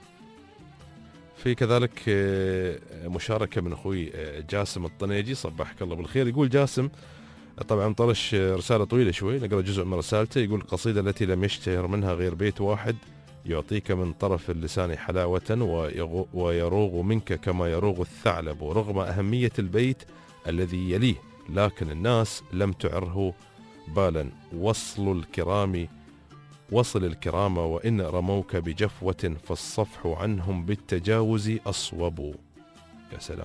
في كذلك مشاركة من أخوي جاسم الطنيجي، صبحك الله بالخير. يقول جاسم طبعا طرش رسالة طويلة شوي، نقرأ جزء من رسالته. يقول القصيدة التي لم يشتهر منها غير بيت واحد يعطيك من طرف اللسان حلاوة ويروغ منك كما يروغ الثعلب رغم أهمية البيت الذي يليه، لكن الناس لم تعره بالا. وصل الكرام وإن رموك بجفوة فالصفح عنهم بالتجاوز أصوب. يا سلام.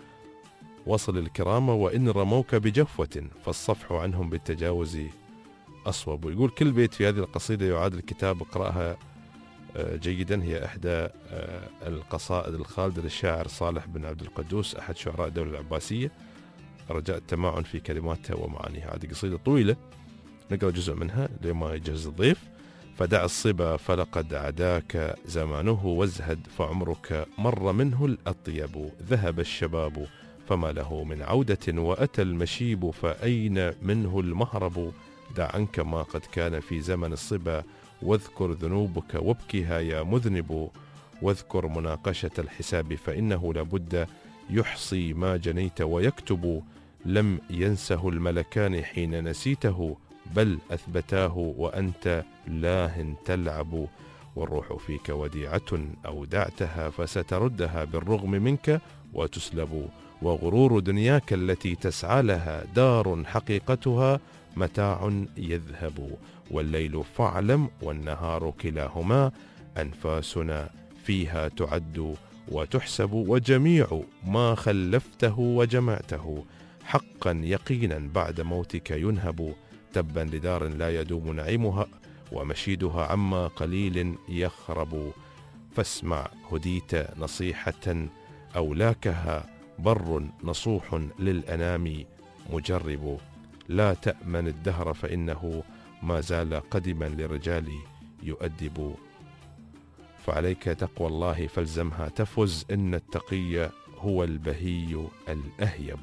وصل الكرام وإن رموك بجفوة فالصفح عنهم بالتجاوز أصوب. يقول كل بيت في هذه القصيدة يعاد الكتاب، اقرأها جيدا. هي إحدى القصائد الخالدة للشاعر صالح بن عبد القدوس أحد شعراء الدولة العباسية، رجاء التمعن في كلماتها ومعانيها. هذه قصيدة طويلة نقرأ جزء منها لما يجهز الضيف. فدع الصبا فلقد عداك زمانه وازهد فعمرك مر منه الأطيب. ذهب الشباب فما له من عودة وأتى المشيب فأين منه المهرب. دع عنك ما قد كان في زمن الصبا واذكر ذنوبك وابكها يا مذنب. واذكر مناقشة الحساب فإنه لابد يحصي ما جنيت ويكتب. لم ينسه الملكان حين نسيته بل أثبتاه وأنت لاه تلعب. والروح فيك وديعة أودعتها فستردها بالرغم منك وتسلب. وغرور دنياك التي تسعى لها دار حقيقتها متاع يذهب. والليل فاعلم والنهار كلاهما أنفاسنا فيها تعد وتحسب. وجميع ما خلفته وجمعته حقا يقينا بعد موتك ينهب. تبا لدار لا يدوم نعيمها ومشيدها عما قليل يخرب. فاسمع هديت نصيحة أولاكها بر نصوح للأنام مجرب. لا تأمن الدهر فإنه ما زال قدما للرجال يؤدب. فعليك تقوى الله فالزمها تفز إن التقي هو البهي الأهيب.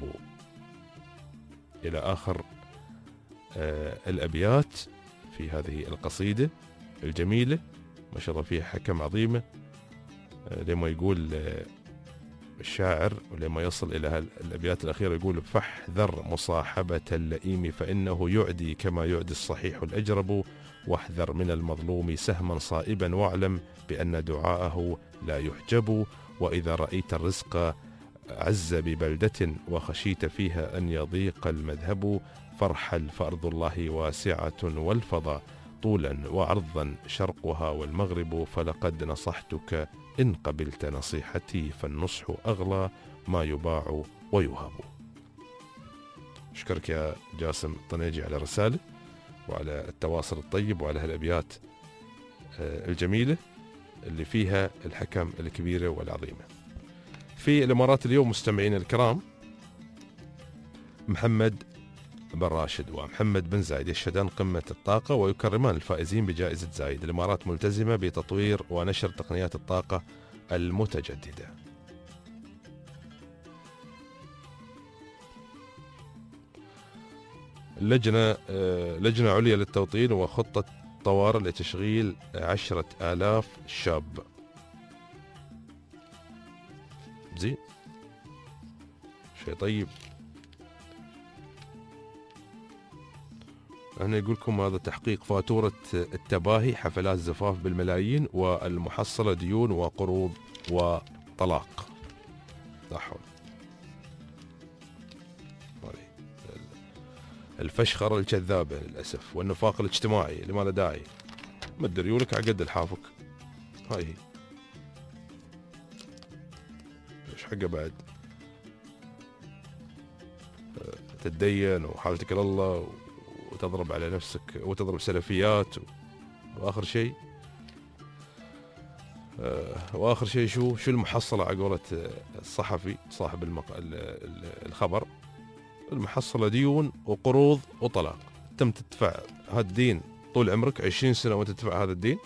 إلى آخر الأبيات في هذه القصيدة الجميلة ما شاء الله فيها حكم عظيمة. لما يقول الشاعر ولما يصل إلى الأبيات الأخيرة يقول: فاحذر مصاحبة اللئيم فإنه يعدي كما يعدي الصحيح الأجرب، واحذر من المظلوم سهما صائبا واعلم بأن دعاءه لا يحجب، وإذا رأيت الرزق عز ببلدة وخشيت فيها أن يضيق المذهب، فارحل فأرض الله واسعة والفضاء طولا وعرضا شرقها والمغرب، فلقد نصحتك إن قبلت نصيحتي فالنصح أغلى ما يباع ويهب. أشكرك يا جاسم الطنيجي على الرسالة وعلى التواصل الطيب وعلى هالأبيات الجميلة اللي فيها الحكم الكبيرة والعظيمة. في الإمارات اليوم مستمعين الكرام محمد بن راشد ومحمد بن زايد يشهدان قمة الطاقة ويكرمان الفائزين بجائزة زايد. الإمارات ملتزمة بتطوير ونشر تقنيات الطاقة المتجددة. لجنة عليا للتوطين وخطة طوارئ لتشغيل 10,000 شاب. زين، شيء طيب. أنا يقول لكم هذا تحقيق فاتورة التباهي حفلات زفاف بالملايين والمحصلة ديون وقروض وطلاق. لا حول. الفشخرة الكذابة للأسف والنفاق الاجتماعي اللي ما له داعي. مد ريولك على قد الحافك. هاي هي. ايش حقه بعد؟ تتدين وحالتك لله وتضرب على نفسك وتضرب سلفيات واخر شيء شو المحصلة على قولة الصحفي صاحب الخبر؟ المحصلة ديون وقروض وطلاق. تم تدفع هذا الدين طول عمرك 20 سنة وانت تدفع هذا الدين،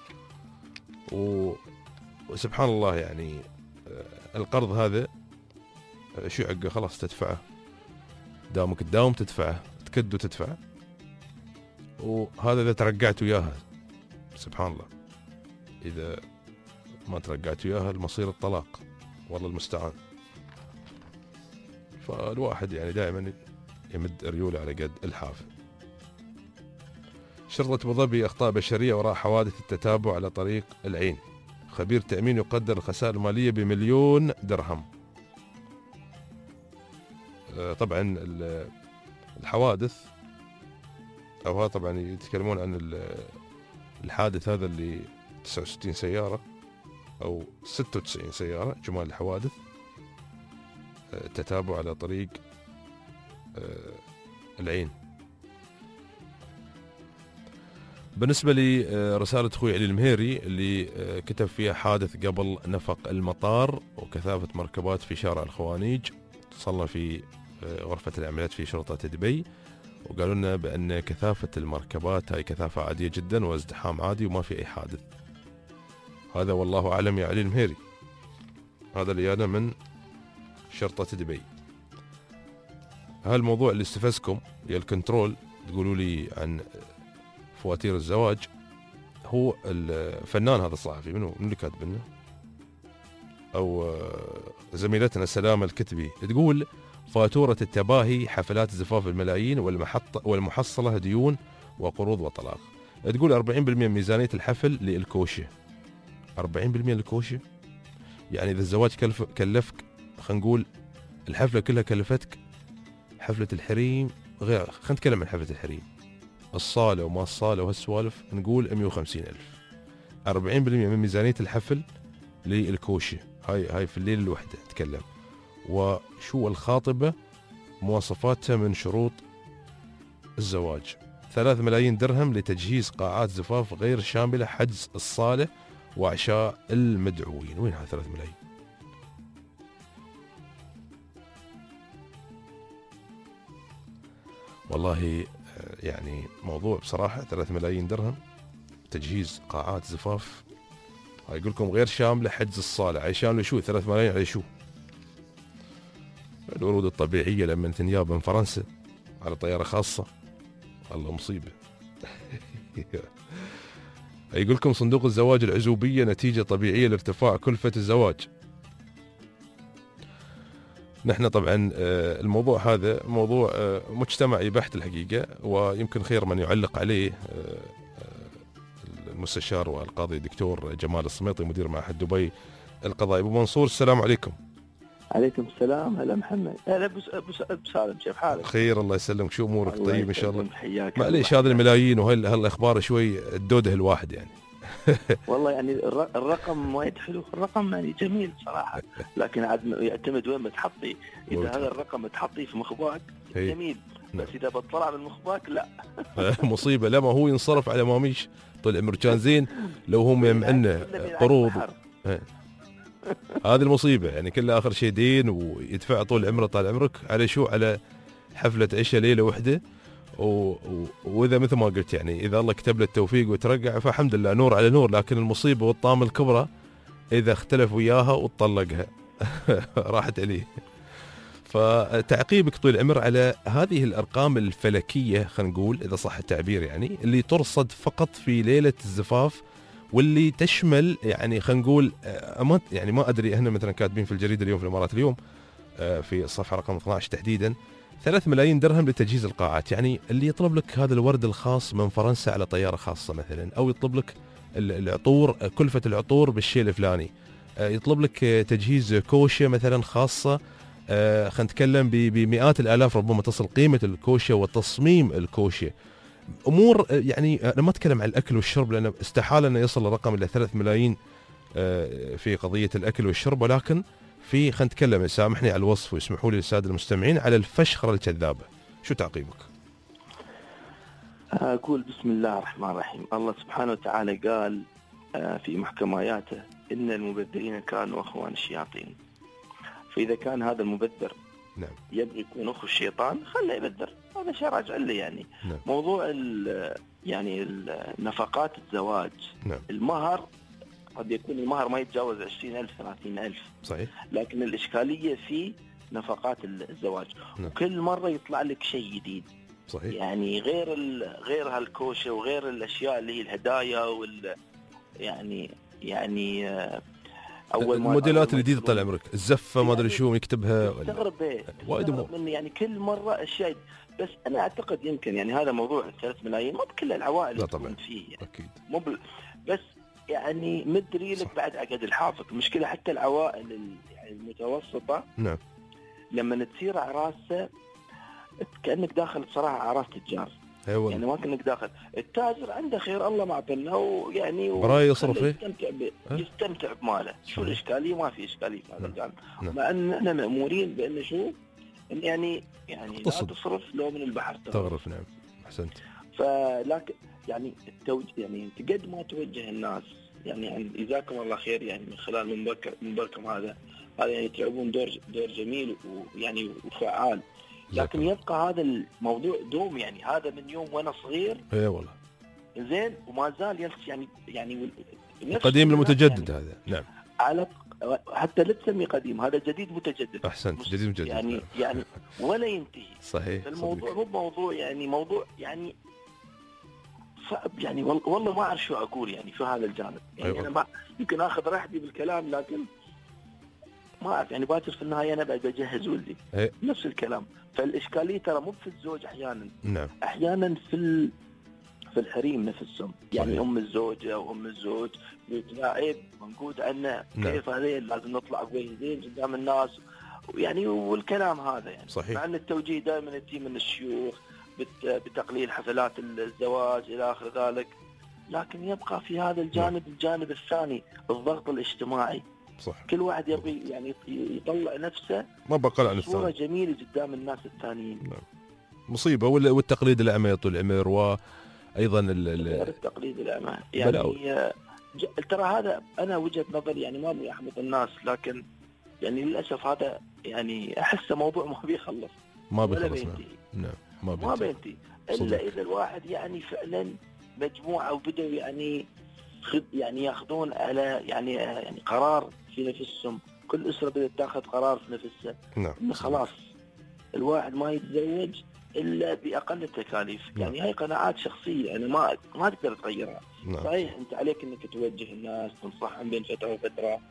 وسبحان الله يعني القرض هذا شو عقه؟ خلاص تدفعه، دامك تداوم تدفعه، تكد وتدفعه، وهذا إذا ترقعت وياها. سبحان الله، إذا ما ترقعت وياها المصير الطلاق، والله المستعان. فالواحد يعني دائما يمد ريوله على قد الحافة. شرطة أبو ظبي أخطاء بشرية وراء حوادث التتابع على طريق العين. خبير تأمين يقدر الخسائر المالية ب1,000,000 درهم. طبعا الحوادث أو طبعا يتكلمون عن الحادث هذا اللي 69 سيارة أو 96 سيارة جمال الحوادث تتابع على طريق العين. بالنسبة لي رسالة أخوي علي المهيري اللي كتب فيها حادث قبل نفق المطار وكثافة مركبات في شارع الخوانيج. اتصلنا في غرفة العمليات في شرطة دبي وقالوا لنا بأن كثافة المركبات هاي كثافة عادية جدا وازدحام عادي وما في أي حادث. هذا والله أعلم يا علي المهيري. هذا اللي أنا من شرطة دبي. هالموضوع اللي استفزكم يا الكنترول تقولوا لي عن فواتير الزواج، هو الفنان هذا الصحفي منو اللي كاتب لنا؟ أو زميلتنا سلامة الكتبي تقول فاتورة التباهي حفلات زفاف الملايين والمحصلة ديون وقروض وطلاق. تقول 40% من ميزانية الحفل للكوشة. 40% للكوشة؟ يعني إذا الزواج كلفك، خلينا نقول الحفلة كلها كلفتك، حفلة الحريم غير، خلينا نتكلم عن حفلة الحريم، الصالة وما الصالة وهالسوالف، نقول 150,000. 40% من ميزانية الحفل للكوشة، هاي في الليلة الوحدة تكلم. وشو الخاطبة مواصفاتها من شروط الزواج؟ 3 ملايين درهم لتجهيز قاعات زفاف غير شاملة حجز الصالة وعشاء المدعوين. وين هاي 3 ملايين؟ والله يعني موضوع بصراحة 3 ملايين درهم تجهيز قاعات زفاف. يقول لكم غير شاملة حجز الصالة. هاي شاملة شو؟ 3 ملايين على شو؟ الورود الطبيعية لما تنجاب من فرنسا على طيارة خاصة، الله مصيبة. يقول لكم صندوق الزواج العزوبية نتيجة طبيعية لارتفاع كلفة الزواج. نحن طبعا الموضوع هذا موضوع مجتمعي بحت الحقيقة، ويمكن خير من يعلق عليه المستشار والقاضي الدكتور جمال السميطي مدير معهد دبي القضائي. ابو منصور السلام عليكم. عليكم السلام. هلا محمد. هلا ابو سالم، كيف حالك؟ خير الله يسلمك. شو امورك؟ طيب ان شاء الله. معليش الله. هذا الملايين وهالاخبار شوي الدوده الواحد يعني. والله يعني الرقم وايد حلو، الرقم يعني جميل صراحه، لكن عاد يعتمد وين بتحطيه. اذا هذا الرقم تحطيه في مخباك جميل، بس اذا بتطلع من مخباك لا. مصيبه. لا ما هو ينصرف على ماميش طول عمره كان زين لو هم يمعنه قروض. هذه المصيبه يعني، كل اخر شيء دين ويدفع طول عمره. طال عمرك على شو؟ على حفله عشاء ليله واحده. واذا مثل ما قلت يعني اذا الله كتب له التوفيق وترقع فالحمد لله، نور على نور. لكن المصيبه والطامه الكبرى اذا اختلف وياها وطلقها راحت عليه. فتعقيبك طول العمر على هذه الارقام الفلكيه، خلينا نقول اذا صح التعبير يعني، اللي ترصد فقط في ليله الزفاف، واللي تشمل يعني خلينا نقول يعني ما ادري، احنا مثلا كاتبين في الجريده اليوم في الامارات اليوم في الصفحه رقم 12 تحديدا 3 ملايين درهم لتجهيز القاعات. يعني اللي يطلب لك هذا الورد الخاص من فرنسا على طياره خاصه مثلا، او يطلب لك العطور، كلفه العطور بالشيء الفلاني، يطلب لك تجهيز كوشه مثلا خاصه، خلينا نتكلم بمئات الالاف ربما تصل قيمه الكوشه وتصميم الكوشه. امور يعني انا ما اتكلم عن الاكل والشرب لانه استحاله انه يصل الرقم الى 3 ملايين في قضيه الاكل والشرب، ولكن في خلينا نتكلم، سامحني على الوصف ويسمحوا لي الساده المستمعين، على الفشخره الكذابه. شو تعقيبك؟ اقول بسم الله الرحمن الرحيم. الله سبحانه وتعالى قال في محكم آياته ان المبذرين كانوا اخوان الشياطين. فاذا كان هذا المبذر نعم يبغي يكون اخو الشيطان خليه يبذر، هذا شيء راجع له يعني. نعم. موضوع يعني نفقات الزواج، نعم. المهر قد يكون المهر ما يتجاوز 20,000 30,000 صحيح، لكن الإشكالية في نفقات الزواج. نعم. وكل مرة يطلع لك شيء جديد. صحيح. يعني غير هالكوشة وغير الأشياء اللي هي الهدايا يعني أول الموديلات الجديدة طال عمرك، الزفة ما أدري شو يكتبها تستغرب من يعني كل مرة أشياء. بس أنا أعتقد يمكن يعني هذا موضوع 3 ملايين مو بكل العوائل تكون فيه يعني. أكيد. بس يعني مدري لك بعد عقد الحافظ. المشكلة حتى العوائل يعني المتوسطة نعم لما تصير عراسة كأنك داخل بصراحة عراس تجار. أيوة. يعني ما كأنك داخل التاجر عنده خير الله معطينا ويعني براي يصرف يستمتع بماله. شو الإشكالية؟ ما في إشكالية في هذا الجانب. مع أن احنا مأمورين بأن شو يعني لا تصرف لو من البحر تغرف. نعم أحسنت. فلكن يعني يعني انت قد ما توجه الناس يعني جزاكم الله خير يعني من خلال منبركم هذا يعني تلعبون دور جميل ويعني وفعال، لكن يبقى هذا الموضوع دوم يعني. هذا من يوم وانا صغير اي والله زين وما زال يعني قديم المتجدد يعني. هذا نعم على حتى لا تسمي قديم، هذا جديد متجدد. احسنت، جديد متجدد يعني ولا ينتهي. صحيح. الموضوع مو موضوع يعني موضوع يعني يعني والله ما اعرف شو اقول يعني في هذا الجانب يعني. أيوة. انا ما يمكن اخذ راحتي بالكلام، لكن ما اعرف يعني باكر في النهايه انا بعد بجهز ولدي. أيوة. نفس الكلام. فالاشكاليه ترى مو في الزوج احيانا. نعم. احيانا في الحريم نفسهم يعني. صحيح. ام الزوجه وام الزوج عيب منقود عنا. نعم. كيف هذين لازم نطلع كويسين قدام الناس يعني والكلام هذا يعني. صحيح. مع ان التوجيه دائما يتي من الشيوخ بتقليل حفلات الزواج إلى آخر ذلك، لكن يبقى في هذا الجانب الثاني الضغط الاجتماعي. صح. كل واحد يبغي يعني يطلع نفسه ما بقى عن الثاني صورة جميلة قدام الناس الثانيين. نعم. مصيبة. والتقليد الأعمى طول العمر، وأيضا التقليد الأعمى يعني ترى هذا أنا وجهة نظري يعني ما أبغي أحبط الناس، لكن يعني للأسف هذا يعني أحس موضوع ما بيخلص. ما بيخلص. نعم. ما بينتهي إلا إذا الواحد يعني فعلا مجموعة وبدأوا يعني ياخذون على يعني قرار في نفسهم. كل أسرة بدأت تاخذ قرار في نفسها. نعم. إن خلاص الواحد ما يتزوج الا باقل التكاليف. يعني هاي قناعات شخصيه انا ما تقدر تغيرها. صحيح انت عليك انك توجه الناس تنصحهم بين فتره وفتره.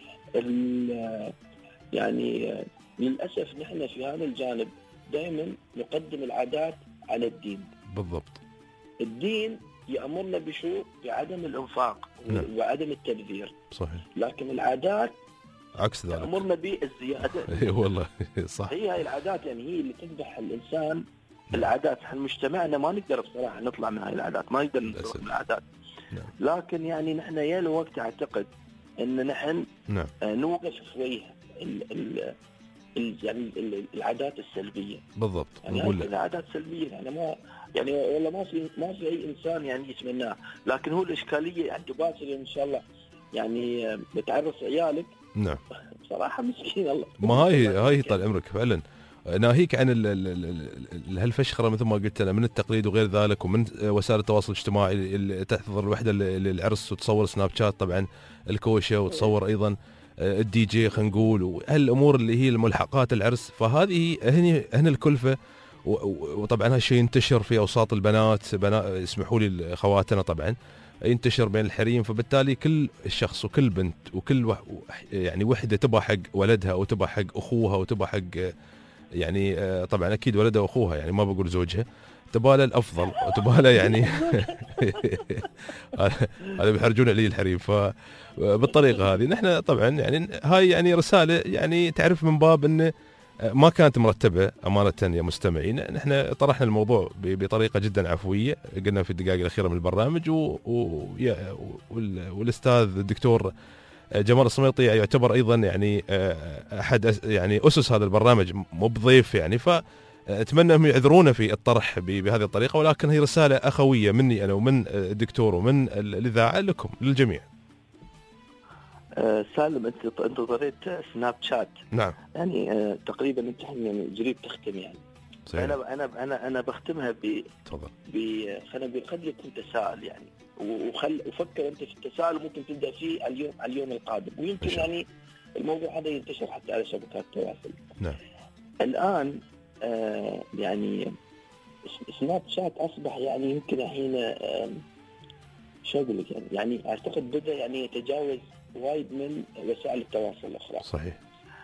يعني للاسف نحن في هذا الجانب دائما نقدم العادات على الدين. بالضبط. الدين يأمرنا بعدم الانفاق وعدم التبذير. صحيح. لكن العادات عكس ذلك، تأمرنا بالزياده. اي والله صح. هي العادات يعني هي اللي تذبح الانسان. العادات احنا مجتمعنا ما نقدر بصراحه نطلع من هاي العادات، ما نقدر نطلع من العادات. لكن يعني نحن يا الوقت اعتقد ان نحن نوقف شويه يعني العادات السلبيه. بالضبط. يعني العادات السلبيه يعني يعني والله ما في اي انسان يعني يتمناه. لكن هو الاشكاليه يعني باكر ان شاء الله يعني بتعرف عيالك. نعم. بصراحه مسكين الله. ما هاي طال عمرك فعلا ناهيك عن هالفشخره مثل ما قلت انا من التقليد وغير ذلك، ومن وسائل التواصل الاجتماعي اللي تحضر الوحده للعرس وتصور سناب شات طبعا الكوشه، وتصور ايضا الدي جي خلينا نقول، وهالامور اللي هي الملحقات العرس. فهذه هنا الكلفه، وطبعا هالشيء ينتشر في اوساط البنات اسمحوا لي خواتنا طبعا، ينتشر بين الحريم. فبالتالي كل شخص وكل بنت وكل يعني وحده تبغى حق ولدها وتبغى حق اخوها وتبغى حق يعني طبعا اكيد ولدها واخوها، يعني ما بقول زوجها، تبغى له الافضل وتبغى له يعني هذا بيحرجون علي الحريم. فبالطريقه هذه نحن طبعا يعني هاي يعني رساله يعني تعرف من باب انه ما كانت مرتبه امانه يا مستمعين. نحن طرحنا الموضوع بطريقه جدا عفويه قلنا في الدقائق الاخيره من البرنامج، والاستاذ الدكتور جمال السميطي يعتبر ايضا يعني احد يعني اسس هذا البرنامج، مو بضيف يعني. فاتمنى انهم يعذرونا في الطرح بهذه الطريقه، ولكن هي رساله اخويه مني انا ومن الدكتور ومن الاذاعه لكم للجميع. سالم انت ضريت سناب شات. نعم. يعني تقريبا انت يعني قريب تختم يعني. صحيح. انا بختمها تفضل. قد يكون تساؤل يعني، وفكر انت في التساؤل ممكن تبدا فيه على اليوم القادم، ويمكن يعني الموضوع هذا ينتشر حتى على شبكات التواصل. نعم. الان يعني سناب شات اصبح يعني يمكن الحين شو اقول لك يعني اعتقد بدا يعني يتجاوز وايد من وسائل التواصل الاخرى. صحيح.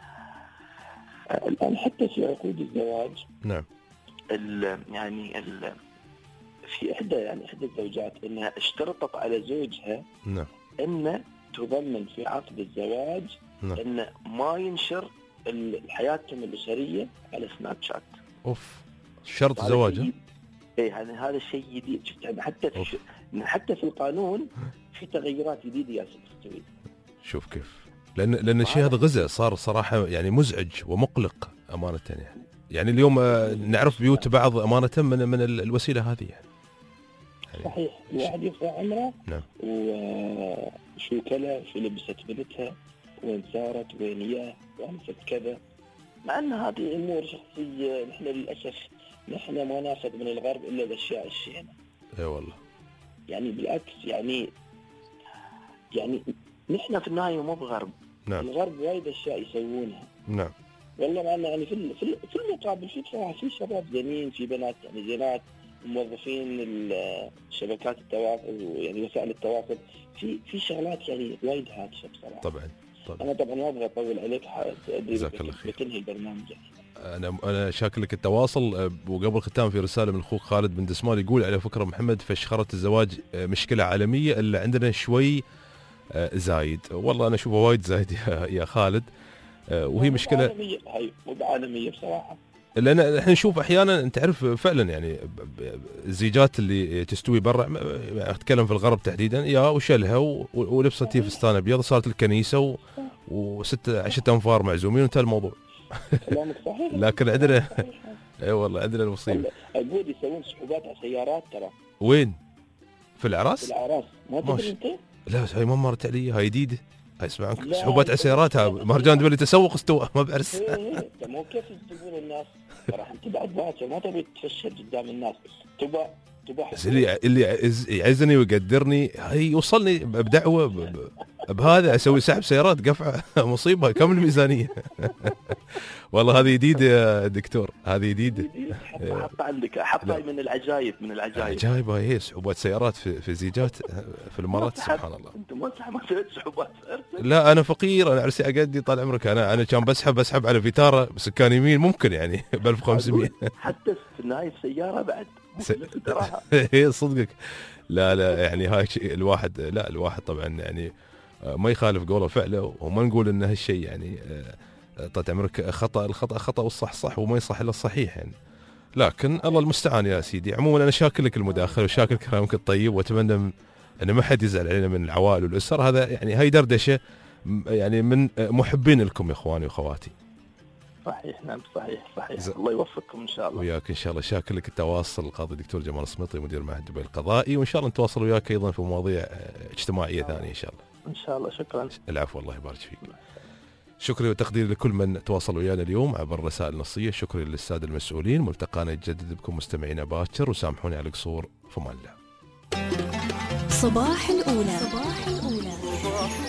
الان حتى في عقود الزواج. نعم. يعني في احدى الزوجات انها اشترطت على زوجها نعم ان تضمن في عقد الزواج نعم. ان ما ينشر حياتهم الاسريه على سناب شات. اوف، شرط زواجه. اي يعني هذا الشيء جديد. شفت يعني حتى في القانون في تغيرات جديده يا سيدي. شوف كيف، لان الشيء هذا غزة صار صراحه يعني مزعج ومقلق امانه يعني اليوم نعرف بيوت بعض امانه من الوسيله هذه يعني. صحيح. الواحد يرفع عمره. نعم. وشو كلا شو لبست بنتها، وين صارت، وين هي، وانفت كذا، مع ان هذه امور شخصيه. نحن للاسف نحن ما ناخذ من الغرب الا الاشياء الشينه. اي والله. يعني بالعكس يعني نحن في النهايه مو بغرب. نعم. الغرب وايد اشياء يسوونها. نعم. والله معنا يعني في المقابل في شباب زينين، في بنات يعني زينات، موظفين شبكات التواصل يعني وسائل التواصل، في شغلات يعني وايد هادفه بصراحه. طبعا. انا طبعا ما ابغى اطول عليك، جزاك الله خير. بتنهي البرنامج يعني. انا شاكر لك التواصل. وقبل الختام في رساله من اخوك خالد بن دسمال يقول على فكره محمد فشخره الزواج مشكله عالميه اللي عندنا شوي زايد. والله انا اشوفه وايد زايد يا خالد، وهي مشكله عالميه بصراحه. لان احنا نشوف احيانا انت تعرف فعلا يعني الزيجات اللي تستوي برا، اتكلم في الغرب تحديدا، يا وشلها ولبست فستان ابيض صارت الكنيسه وست 10 انفار معزومين وانتهى الموضوع. كلامك صحيح. لكن عندنا اي والله عندنا المصيبه. اقول يسوون سحوبات على سيارات ترى. وين؟ في العراس؟ في العراس ما تدري انت؟ لا هاي ما مرت علي، هاي جديده. هاي اسمع عنك سحوبات على سياراتها، مهرجان دبي تسوق استوى ما بعرس. ايه مو كيف تقول الناس راح انت بعد باكر ما تبي تفشل قدام الناس، تبى اللي يعزني ويقدرني هاي يوصلني بدعوه بهذا اسوي سحب سيارات قفعه مصيبه كم الميزانيه. والله هذه جديده يا دكتور، هذه جديده. حط عندك، حط من العجائب، من العجائب. عجائب هي سحوبات سيارات في زيجات في الامارات. سبحان الله. انت ما سويت سحوبات؟ لا انا فقير، انا عرسي اقدي طال عمرك، انا كان بسحب على فيتارا بسكان يمين ممكن يعني ب 1500. حتى في نهاية السياره بعد تراها. هي صدقك. لا يعني هاي شيء الواحد طبعا يعني ما يخالف قوله وفعله، وما نقول ان هالشيء يعني طال عمرك الخطا والصح صح، وما يصح الا الصحيح يعني. لكن الله المستعان يا سيدي. عموما انا شاكر لك المداخله وشاكر كلامك الطيب، واتمنى ان ما حد يزعل علينا من العوائل والاسر. هذا يعني هاي دردشه يعني من محبين لكم يا اخواني واخواتي. صحيح، نعم صحيح. الله يوفقكم ان شاء الله. وياك ان شاء الله. شاكر لك التواصل القاضي الدكتور جمال السميطي مدير معهد دبي القضائي، وان شاء الله نتواصل وياك ايضا في مواضيع اجتماعيه ثانيه ان شاء الله. ان شاء الله. شكرا. العفو، الله يبارك فيك. شكري وتقديري لكل من تواصل ويانا اليوم عبر الرسائل النصيه. شكري للساده المسؤولين. ملتقانا يتجدد بكم مستمعينا باكر، وسامحوني على القصور. فمان الله. صباح الأولى.